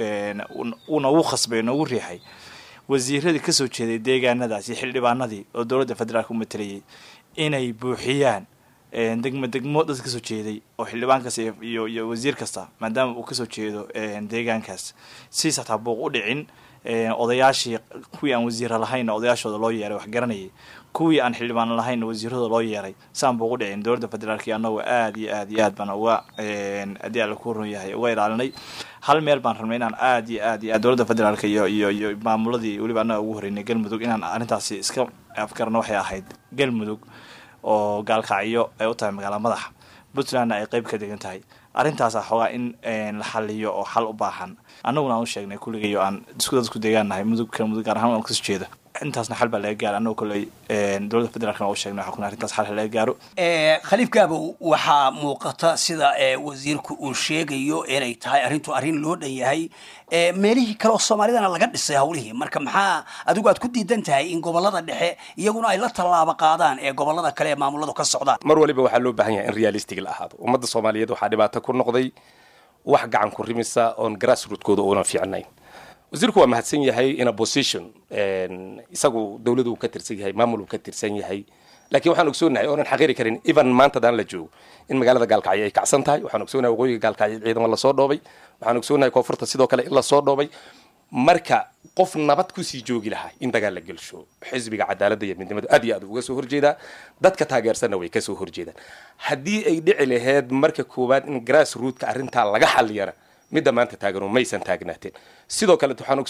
ugu khasbay ugu riixay wasiiradii ka soo jeeday deegaanadaas iyo xildhibaanadii oo dawladda federaalka u matalayay inay buuxiyaan degmo dad ka soo jeeday oo xildhibaankaas iyo wasiir kasta maadaama uu ka soo jeedo deegaankaas si saxta buuq u dhicin. odayaashii kuwii aan wasiiro lahayn odayaashooda loo yeeray wax garanayay, kuwii aan xildhibaan lahayn wasiirada loo yeeray saan buu ugu dhicin. dawladda federaalka annagu aad iyo aad baan uga hadii aan la ku ron yahay uga ilaalinay. hal meel baan rabnay inaan aad iyo aad dawladda federaalka iyo maamuladii weliba annaga ugu horeynay galmudug inaan arrintaasi iska afkarno. waxay ahayd galmudug oo gaalkacyo ay u tahay magaala madaxa, Puntland ay qayb ka degan tahay. arrintaas xoogaa in la xaliyo oo xal u baahan. annaguna aan u sheegnay kulligayo aan isku deegaanahay mudug gaar ahaan aan kasoo jeedo intaasna xal baa laga gaaro. annagu kolley dawladda federaalka u sheegnay waxa kuna arrintaas xal laga gaaro. khaliif gaabo waxaa muuqata sida wasiirku uu sheegayo inay tahay arrin loo dhan yahay meelihii kale oo Soomaalidana laga dhisay hawlihii. marka maxaa adigu aad ku diidan tahay in gobolada dhexe iyaguna ay la tallaabo qaadaan gobolada kale ee maamuladu ka socdaan? mar waliba waxaa loo baahan yahay in realistic la ahaado. ummadda Soomaaliyeed waxaa dhibaato ku noqday wax gacan ku rimisa on grassrootkooda oo fiicnayn. wasiirku waa mahadsan yahay in a position isagu dawladdu ka tirsan yahay, maamulku ka tirsan yahay, laakiin waxaan ogsoonahay oo aan xaqiri karin even maanta daan la joogo in magaalada gaalkacyo ay kacsan tahay. waxaan ogsoonahay waqooyiga gaalkacyo ciidamo la soo dhoobay, waxaan ogsoonahay koonfurta sidoo kale in la soo dhoobay. marka qof nabad ku sii joogi lahaa in dagaal la gelsho xisbiga cadaaladda iyo midnimada aad iyo aad uga soo horjeedaa, dadka taageersanna way ka soo horjeedaan. haddii ay dhici lahayd marka koowaad in grassrootka arrintaa laga xaliyana midda maanta taagano maysan taagnaateen. sidoo kale waxaan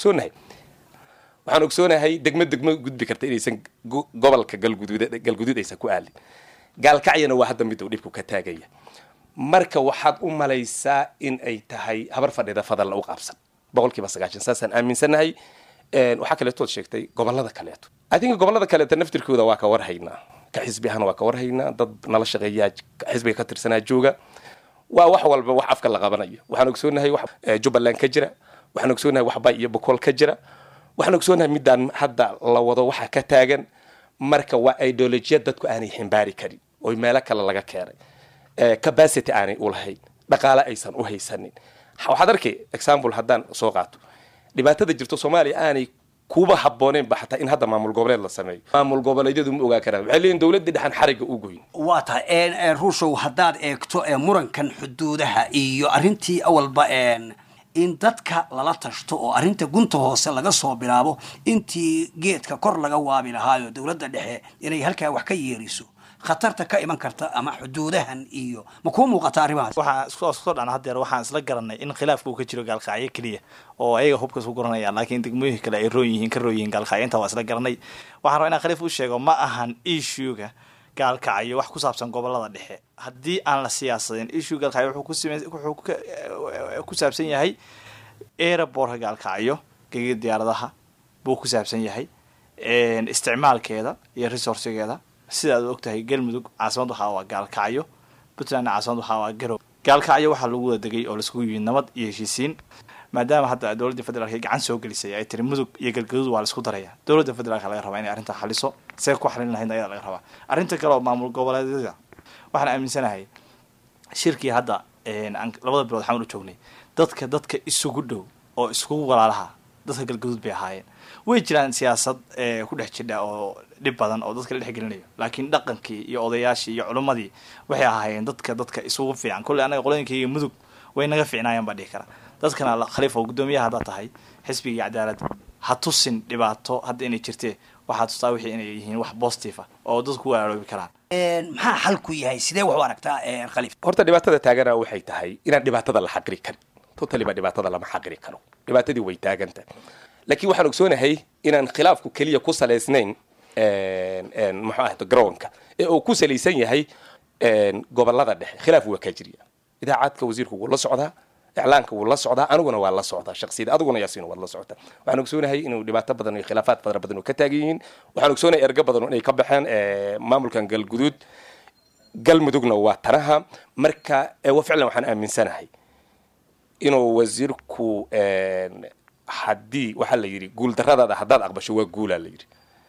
ogsoonahay degmo gudbi karta inaysan gobolka galguduud aysan ku aalin. gaalkacyana waa hadda mid uu dhibku ka taagaya. marka waxaad u malaysaa in ay tahay habar fadhida fadal u qaabsan 90% saasaan aaminsanahay. waxaa kaleetood sheegtay gobolada kaleeto. I think gobolada kaleeto naftirkooda waa ka warhaynaa, ka xisbi ahaan waa ka warhaynaa, dad nala shaqeeya xisbiga ka tirsanaa jooga. waa wax walba wax afka la qabanayo. waxaan ogsoonahay wax Jubbaland ka jira, waxaan ogsoonahay wax Bay iyo Boqol ka jira, waxaan ogsoonahay midaan hadda la wado waxa ka taagan. marka waa ideology dadku aanay ximbaari karin oo meelo kale laga keenay, capacity aanay u lahayn, dhaqaale aysan u haysanin. waxaad arkay example haddaan soo qaato dhibaatada jirto Soomaaliya aanay kuba habbooneen ba xataa in hadda maamul goboleed la sameeyo. maamul goboleedyadu ma ogaa karaan, waxay leeyihiin dawladda dhaxan xariga u goyn. waa tahay ruushow haddaad eegto murankan xuduudaha iyo arrintii awalba in dadka lala tashto oo arrinta gunta hoose laga soo bilaabo intii geedka kor laga waabi lahaayo dawladda dhexe inay halkaa wax ka yeeriso khatarta ka iman karta ama xuduudahan iyo ma ku muuqata arrimahaas? waxaan isku soo dhacna hadeer waxaan isla garanay in khilaafku ka jiro gaalkacyo kaliya oo ayaga hubka soo guranayaan, laakiin degmooyinka kale ay rooyihiin gaalkacyo. inta waa isla garanay. waxaan rabaa inaan khaliif u sheego ma ahan issue-ga gaalkacyo wax ku saabsan gobolada dhexe. haddii aan la siyaasadin issue gaalkacyo wuxuu ku saabsan yahay airport gaalkacyo geega diyaaradaha buu ku saabsan yahay, isticmaalkeeda iyo resourcegeeda. sidaad ogtahay galmudug caasimad waxaa waa gaalkacyo, Puntland caasimad waxaa waa Garowe. gaalkacyo waxaa lagu wada degay oo la isku yimid nabad iyo heshiisiin. maadaama hadda dawladda federaalka gacan soo gelisay ay tiri mudug iyo galgaduud waa la isku daraya, dawladda federaalka laga rabaa inay arrinta xaliso. see ku xalin lahayd ayaa laga rabaa. arrinta kale oo maamul goboleedyada waxaan aaminsanahay shirkii hadda labada bilood waxaan u joognay dadka isugu dhow oo isku walaalaha dadka galgaduud bay ahaayeen way jiraan siyaasad ku dhex jidha oo dhib badan oo dadka la dhex gelinayo laakiin dhaqankii iyo odayaashii iyo culimmadii waxay ahaayeen dadka isugu fiican kolley anaga qolooyinkii iyo mudug way naga fiicnaayeen baa dhihi kara dadkana khaliifa guddoomiyaha haddaa tahay xisbiga cadaalad ha tusin dhibaato hadda inay jirtee waxaa tustaa wixii inay yihiin wax positive ah oo dadku ku waaroobi karaan maxaa xalku yahay sidee wax u aragtaa khaliif horta dhibaatada taagana waxay tahay inaan dhibaatada la xaqiri karin totally ba dhibaatada lama xaqiri karo dhibaatadii way taaganta laakiin waxaan ogsoonahay inaan khilaafku keliya ku salaysnayn muxuu ahayd garoonka ee uu ku salaysan yahay gobolada dhexe khilaaf waa ka jiriya idaacadka wasiirku wuu la socdaa iclaanka wuu la socdaa aniguna waa la socdaa shakhsiyada adiguna yaasiin waad la socotaa waxaan ogsoonahay inuu dhibaato badan iyo khilaafaad fara badan oo ka taagan yihiin waxaan ogsoonahay ergo badan inay ka baxeen maamulkan galguduud galmudugna waa tanaha marka waa ficlan waxaan aaminsanahay inuu wasiirku haddii waxaa la yidhi guuldarradaada haddaad aqbasho waa guulaa la yidhi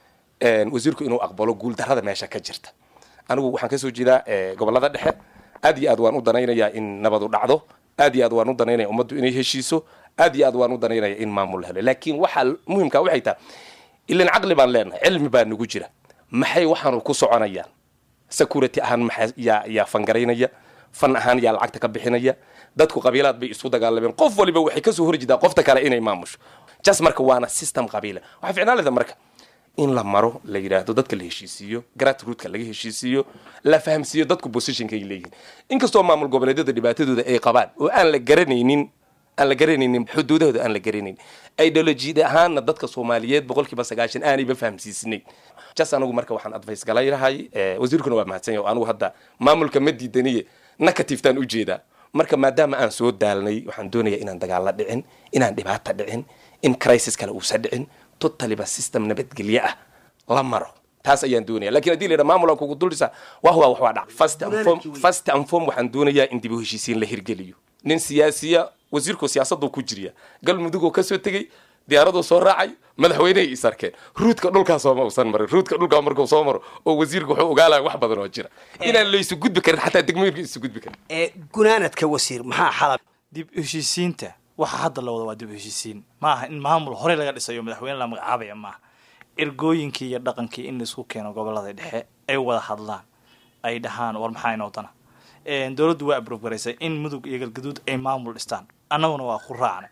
wasiirku inuu aqbalo guuldarrada meesha ka jirta anigu waxaan kasoo jeedaa gobolada dhexe aad iyo aad waan u danaynayaa in nabadu dhacdo aad iyo aad waan u danaynaya ummaddu inay heshiiso aad iyo aad waan u danaynaya in maamul helo laakiin waxaa muhimka waxay tahay ilan caqli baan leenahay cilmi baa nagu jira maxay waxaanu ku soconayaan security ahaan maxaa yaa fangaraynaya fan ahaan yaa lacagta ka bixinaya dadku qabiilaad bay isku dagaalameen qof waliba waxay kasoo horjeedaa qofta kale inay maamusho jas marka waana system qabiila waxaa ficnaan leeda marka in la maro la yidhaahdo dadka la heshiisiiyo grassrootka laga heshiisiiyo la fahamsiiyo dadku positionka ay leeyihiin inkastoo maamul goboleedyada dhibaatadooda ay qabaan oo aan la garanaynin xuduudahooda aan la garanaynin ideolojiyada ahaanna dadka soomaaliyeed 90% aanayba fahamsiisnayn jas anigu marka waxaan advice galaynahay wasiirkuna waa mahadsan yahay anigu hadda maamulka ma diidaniye negative-taan u jeedaa marka maadaama aan soo daalnay waxaan doonayaa inaan dagaalla dhicin inaan dhibaata dhicin in crisis kale uusan dhicin totaliba system nabadgelyo ah la maro taas ayaan doonaya laakiin haddii la yidhaha maamulaan kugu duldhisa wax waa dhac first and form waxaan doonayaa in dib u heshiisiin la hirgeliyo nin siyaasiya wasiirku siyaasaduu ku jiriya galmudugoo kasoo tegey diyaaraduu soo raacay madaxweynehay is arkeen ruudka dhulkaa sooma usan marin ruudka dhulkaa markuu soo maro oo wasiirku wuxuu ogaalaya wax badan oo jira inaan laysu gudbi karin xataa degmooyinka isu gudbi karin gunaanadka wasiir maxaa xalab dib u heshiisiinta waxa hadda la wada waa dib u heshiisiin maaha in maamul hore laga dhisayo madaxweyne la magacaabaya maaha ergooyinkii iyo dhaqankii in laisku keeno gobolada dhexe ay wada hadlaan ay dhahaan war maxaa inoo dana dowladdu waa abrogaraysay in mudug iyo galgaduud ay maamul dhistaan annaguna waa ku raacnay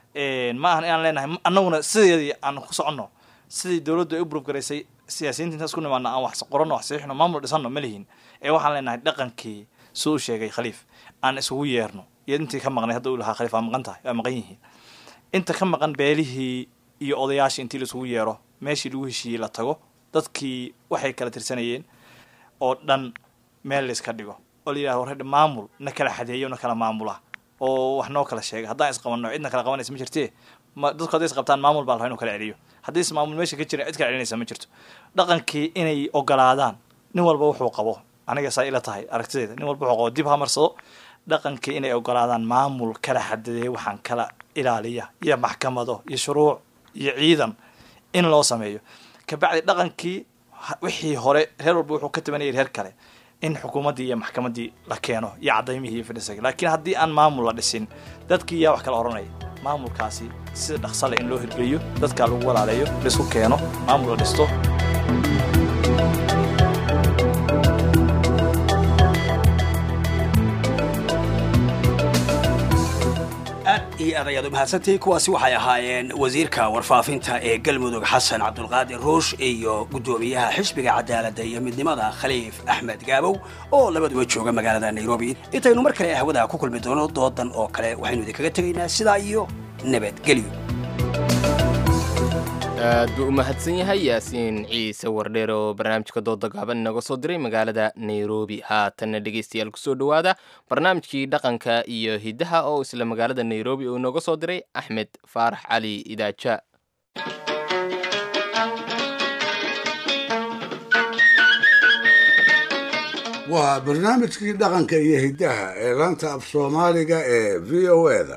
ma ahan inaan leenahay annaguna sideedii aan ku soconno sidii dowladdu ay u abrogaraysay siyaasiyiinta intaas ku nimaadna aan wax qoranno wax saxiixno maamul dhisanno ma lihin waxaan leenahay dhaqankii suu sheegay khaliif aan isugu yeerno iyo intii ka maqnay hadda uu lahaa khaliif waa maqan tahay waa maqan yihiin inta ka maqan beelihii iyo odayaashii intii laisugu yeero meeshii lagu heshiiyey la tago dadkii waxay kala tirsanayeen oo dhan meel layska dhigo oo la yidhahdo warredha maamul na kala xadeeyo na kala maamula oo wax noo kala sheega haddaan isqabanno cidna kala qabanaysa ma jirtee dadku hadday isqabtaan maamul baa la rabaa inuu kala celiyo haddii is maamul meesha ka jira cid kala celinaysa ma jirto dhaqankii inay ogolaadaan nin walba wuxuu qabo aniga saa ila tahay aragtideeda nin walba wuxuu qabo dib ha marsado dhaqankii inay ogolaadaan maamul kala xadadeeya waxaan kala ilaaliya iyo maxkamado iyo shuruuc iyo ciidan in loo sameeyo kabacdi dhaqankii wixii hore reer walba wuxuu ka tabanayay reer kale in xukuumaddii iyo maxkamaddii la keeno iyo cadaymihii iyo fidhisaga laakiin haddii aan maamul la dhisin dadkii yaa wax kala oranaya maamulkaasi sida dhaqsale in loo hirgeliyo dadkaa lagu walaaleeyo laisku keeno maamul la dhisto iyo adayaad umahadsantahay kuwaasi waxay ahaayeen wasiirka warfaafinta ee galmudug xasan cabdulqaadir ruush iyo guddoomiyaha xisbiga cadaaladda iyo midnimada khaliif axmed gaabow oo labaduba jooga magaalada nairobi intaynu mar kale hawada ku kulmi doono doodan oo kale waxaynu idinkaga tegaynaa sidaa iyo nabadgelyo aad buu u mahadsan yahay yaasiin ciise wardheer oo barnaamijka dooda gaaban inaga soo diray magaalada nairobi haatanna dhegaystayaal kusoo dhowaada barnaamijkii dhaqanka iyo hiddaha oo isla magaalada nairobi uu inooga soo diray axmed faarax cali idaaja waa barnaamijkii dhaqanka iyo hiddaha ee laanta af soomaaliga ee v o eda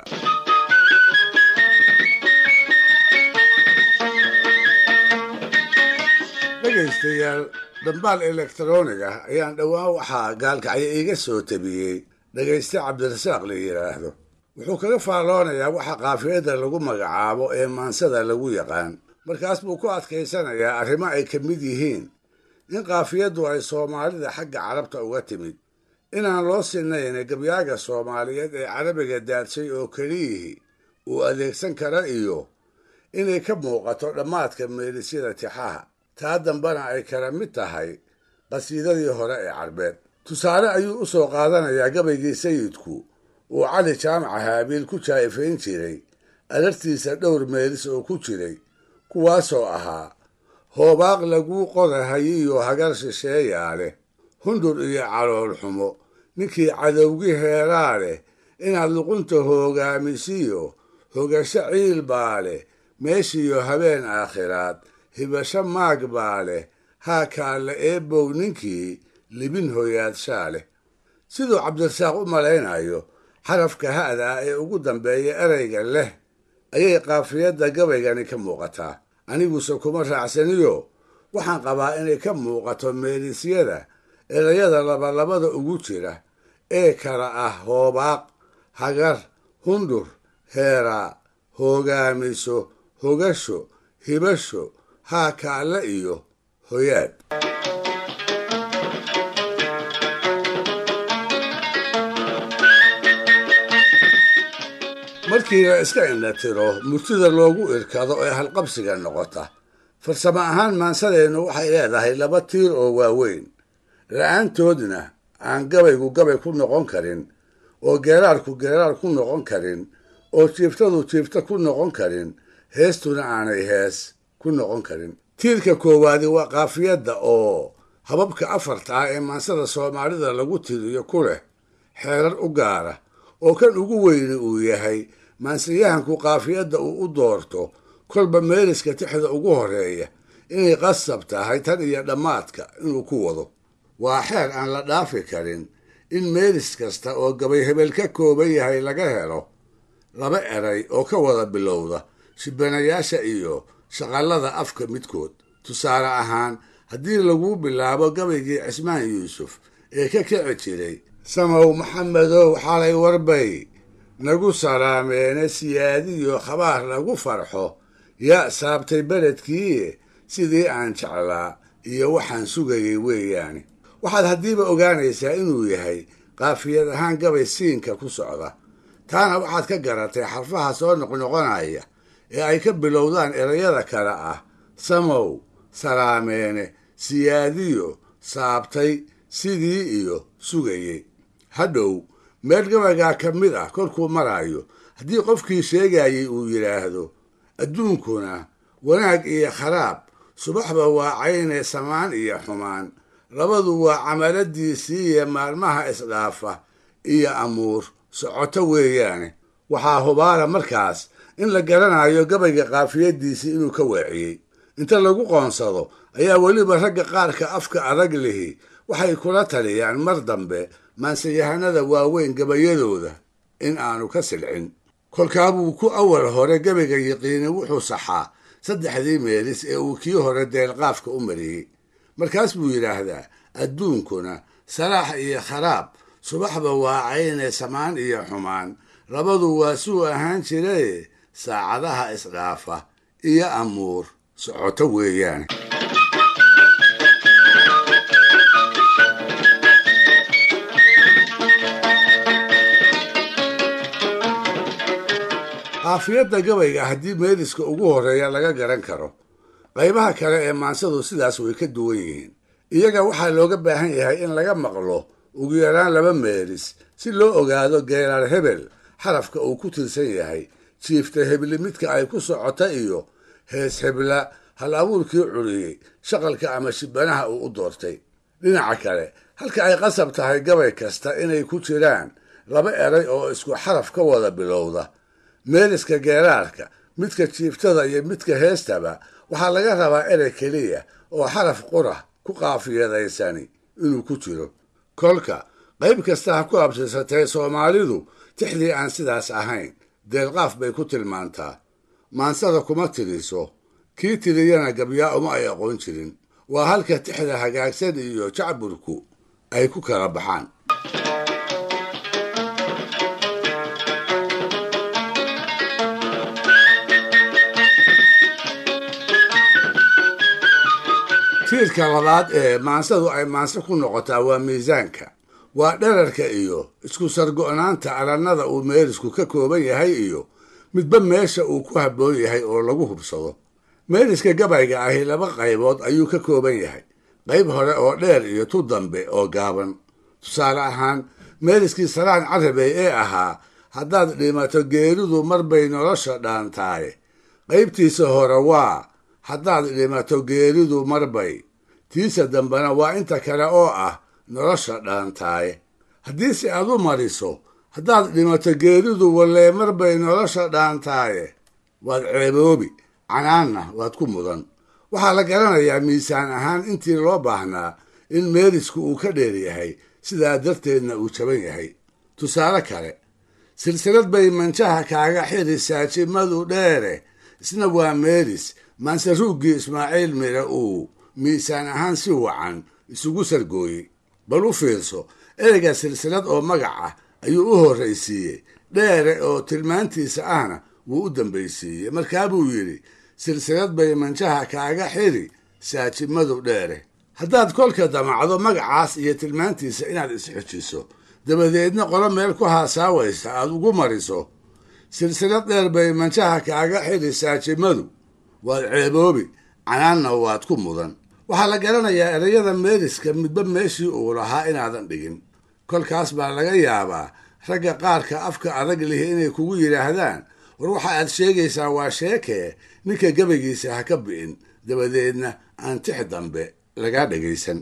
dhegaystayaal dambaal elektaroonig ah ayaan dhowaan waxaa gaalkacyo iiga soo tabiyey dhegayste cabdirasaaq la yidhaahdo wuxuu kaga faalloonayaa waxa qaafiyadda lagu magacaabo ee maansada lagu yaqaan markaas buu ku adkaysanayaa arrimo ay ka mid yihiin in qaafiyaddu ay soomaalida xagga carabta uga timid inaan loo sinnayn gabyaaga soomaaliyeed ee carabiga daadshay oo keliyihii uu adeegsan kara iyo inay ka muuqato dhammaadka meelisyada tixaha taa dambana ay kala mid tahay qasiidadii hore ee carbeed tusaale ayuu u soo qaadanayaa gabaygii sayidku uu cali jaamaca haabiil ku jaa'ifayn jiray alartiisa dhowr meelis oo ku jiray kuwaasoo ahaa hoobaaq laguu qodahayiyo hagar shisheeyaa leh hundur iyo calool xumo ninkii cadowgi heeraa leh inaad luqunta hoogaamisiyo hogasho ciil baa leh meeshiiyo habeen aakhiraad hibasho maag baa leh haa kaalla eebbow ninkii libin hoyaadshaa leh siduu cabdirasaaq u malaynayo xarafka ha'da ee ugu dambeeya erayga leh ayay qaafiyadda gabaygani ka muuqataa aniguse kuma raacsaniyo waxaan qabaa inay ka muuqato meelisyada erayada labalabada ugu jira ee kala ah hoobaaq hagar hundur heeraa hoogaamiso hogasho hibasho haa kaalla iyo hoyaad markii la iska indhatiro murtida loogu irkado ee halqabsiga noqota farsamo ahaan maansadeennu waxay leedahay laba tiir oo waaweyn la-aantoodna aan gabaygu gabay ku noqon karin oo geeraarku geeraar ku noqon karin oo jiiftadu jiifta ku noqon karin heestuna aanay hees ku noqon karin tiirka koowaadi waa qaafiyadda oo hababka afarta ah ee maansada soomaalida lagu tiriyo ku leh xeerar u gaara oo kan ugu weyni uu yahay maansiyahanku qaafiyadda uu u doorto kolba meeliska tixda ugu horreeya inay qasab tahay tan iyo dhammaadka inuu ku wado waa xeer aan la dhaafi karin in meelis kasta oo gabay hebel ka kooban yahay laga helo laba eray oo ka wada bilowda shibanayaasha iyo shaqallada afka midkood tusaale ahaan haddii laguu bilaabo gabaygii cismaan yuusuf ee ka kici jiray samow maxamedow xalay warbay nagu salaameene siyaadiyo khabaar lagu farxo yaa saabtay beledkii sidii aan jeclaa iyo waxaan sugayay weeyaane waxaad haddiiba ogaanaysaa inuu yahay qaafiyad ahaan gabay siinka ku socda taana waxaad ka garatay xarfaha soo noqnoqonaya ee ay ka bilowdaan erayada kale ah samow salaameene siyaadiyo saabtay sidii iyo sugayey hadhow meel gabaygaa ka mid ah korkuu maraayo haddii qofkii sheegayey uu yidhaahdo adduunkuna wanaag iyo kharaab subaxba waa cayne samaan iyo xumaan labadu waa camaladiisii iyo maalmaha isdhaafa iyo amuur socoto weeyaane waxaa hubaala markaas in la garanayo gabayga qaafiyaddiisii inuu ka weeciyey inta lagu qoonsado ayaa weliba ragga qaarka afka adag lihi waxay kula taliyaan mar dambe maansayahanada waaweyn gabayadooda in aanu ka silcin kolkaabuu ku awal hore gabayga yiqiini wuxuu saxaa saddexdii meelis ee uu kii hore deelqaafka u mariyey markaas buu yidhaahdaa adduunkuna salaax iyo kharaab subaxba waa cayne samaan iyo xumaan labadu waa suu ahaan jirae saacadaha isdhaafa iyo amuur socoto weeyaane qaafiyadda gabayga haddii meeliska ugu horreeya laga garan karo qaybaha kale ee maansadu sidaas way ka duwan yihiin iyaga waxaa looga baahan yahay in laga maqlo ugu yaraan laba meelis si loo ogaado geeraar hebel xarafka uu ku tirsan yahay jiifta hebli midka ay ku socota iyo hees hebla hal abuurkii curiyey shaqalka ama shibanaha uu u doortay dhinaca kale halka ay qasab tahay gabay kasta inay ku jiraan laba eray oo isku xaraf ka wada bilowda meeliska geeraarka midka jiiftada iyo midka heestaba waxaa laga rabaa erey keliya oo xaraf qura ku qaafiyadaysani inuu ku jiro kolka qayb kasta ha ku abtirsatay soomaalidu tixdii aan sidaas ahayn deelqaaf bay ku tilmaantaa maansada kuma tiriso kii tiriyana gabyaa uma ay aqoon jirin waa halka tixda hagaagsan iyo jacburku ay ku kala baxaan tiirka labaad ee maansadu ay maanse ku noqotaa waa miisaanka waa dherarka iyo isku sargo'naanta arannada uu meelisku ka kooban yahay iyo midba meesha uu ku habboon yahay oo lagu hubsado meeliska gabayga ahi laba qaybood ayuu ka kooban yahay qayb hore oo dheer iyo tu dambe oo gaaban tusaale ahaan meeliskii salaan carabey ee ahaa haddaad dhimato geeridu mar bay nolosha dhaantaaye qaybtiisa hore waa haddaad dhimato geeridu marbay tiisa dambena waa inta kale oo ah nolosha dhaantaaye haddiise aad u mariso haddaad dhimato geeridu wallee marbay nolosha dhaantaaye waad ceeboobi canaanna waad ku mudan waxaa la garanayaa miisaan ahaan intii loo baahnaa in meelisku uu ka dheer yahay sidaa darteedna uu jaban yahay tusaale kale silsilad bay manjaha kaaga xiri saajimadu dheere isna waa meelis maanse ruuggii ismaaciil mire uu miisaan ahaan si wacan isugu sargooyey bal u fiirso ereyga silsilad oo magac ah ayuu u horraysiiyey dheere oo tilmaantiisa ahna wuu u dambaysiiyey markaa buu yidhi silsilad bay manjaha kaaga xiri saajimadu dheere haddaad kolka damacdo magacaas iyo tilmaantiisa inaad isxujiso dabadeedna qolo meel ku haasaawaysa aad ugu mariso silsilad dheer bay manjaha kaaga xiri saajimadu waad ceeboobi canaanna waad ku mudan waxaa la garanayaa ereyada meeliska midba meeshii uu lahaa inaadan dhigin kolkaas baa laga yaabaa ragga qaarka afka adag lihi inay kugu yidhaahdaan war waxa aad sheegaysaa waa sheekee ninka gabaygiisa ha ka bi'in dabadeedna aan tix dambe lagaa dhegaysan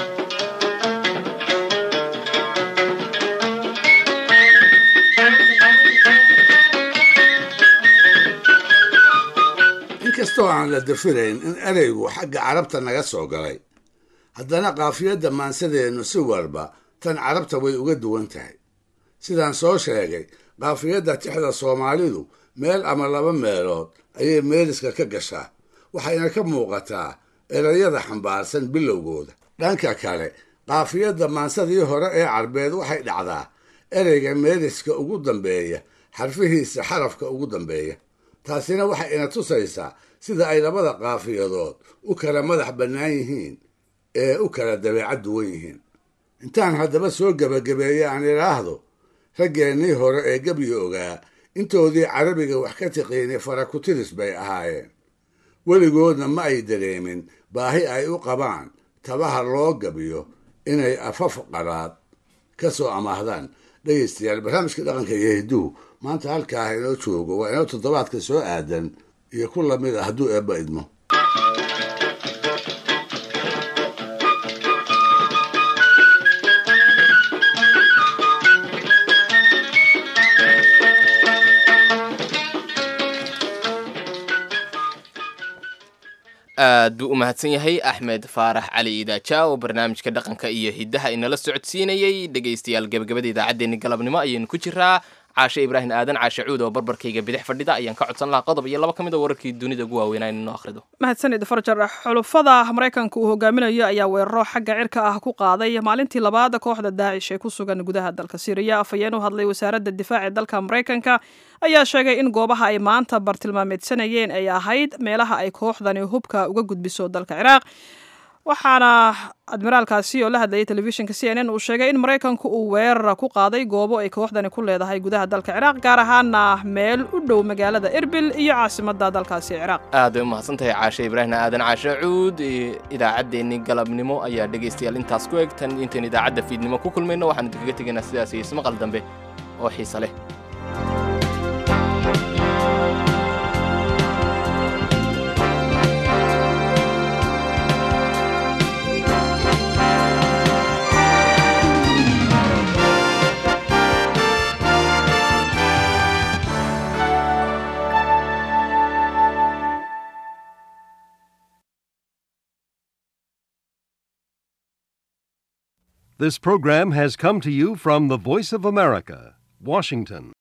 inkastoo aan la dafirayn in ereygu xagga carabta naga soo galay haddana qaafiyadda maansadeennu si walba tan carabta way uga duwan tahay sidaan soo sheegay qaafiyadda tixda soomaalidu meel ama laba meelood ayay meeliska ka gashaa waxayna ka muuqataa erayada xambaarsan bilowgooda dhanka kale qaafiyadda maansadii hore ee carbeed waxay dhacdaa ereyga meeliska ugu dambeeya xarfihiisa xarafka ugu dambeeya taasina waxay ina tusaysaa sida ay labada qaafiyadood u kala madax bannaan yihiin ee u kala dabeecad duwan yihiin intaan haddaba soo gebagabeeye aan idhaahdo raggeennii hore ee gebyi ogaa intoodii carabiga wax ka tiqiinay farakutiris bay ahaayeen weligoodna ma ay dareemin baahi ay u qabaan tabaha loo gabiyo inay afaf qalaad ka soo amaahdaan dhegaystayaal barnaamijka dhaqanka iyo hidduhu maanta halkaa inoo joogo waa inoo toddobaadka soo aadan iyo ku lamid ah hadduu eebba idmo aad buu u mahadsan yahay axmed faarax cali idaaja oo barnaamijka dhaqanka iyo hiddaha inala socodsiinayey dhegaystayaal gebagabada idaacaddeenni galabnimo ayaynu ku jiraa caashe ibraahim aadan caashe cuud oo barbarkayga bidix fadhida ayaan ka codsan lahaa qodob iyo laba ka mid a wararkii dunida ugu waaweynaa inoo akhrido mahadsanid farjar xulufada maraykanka uu hogaaminayo ayaa weeraro xagga cirka ah ku qaaday maalintii labaad kooxda daacish ee ku sugan gudaha dalka siiriya afhayeen u hadlay wasaaradda difaaca ee dalka maraykanka ayaa sheegay in goobaha ay maanta bartilmaameedsanayeen ay ahayd meelaha ay kooxdani hubka uga gudbiso dalka ciraaq waxaana admiraalkaasi oo la hadlayay telefishinka c n n uu sheegay in maraykanku uu weerar ku qaaday goobo ay kooxdani ku leedahay gudaha dalka ciraaq gaar ahaana meel u dhow magaalada erbil iyo caasimadda dalkaasi ciraaq aad bay u mahadsan tahay caashe ibraahim aadan caashe cuud idaacaddeenni galabnimo ayaa dhegaystayaal intaas ku eg tan intayn idaacadda fiidnimo ku kulmayno waxaanu idinkaga tegaynaa sidaas iyo ismaqal dambe oo xiise leh This program has come to you from the Voice of America, Washington.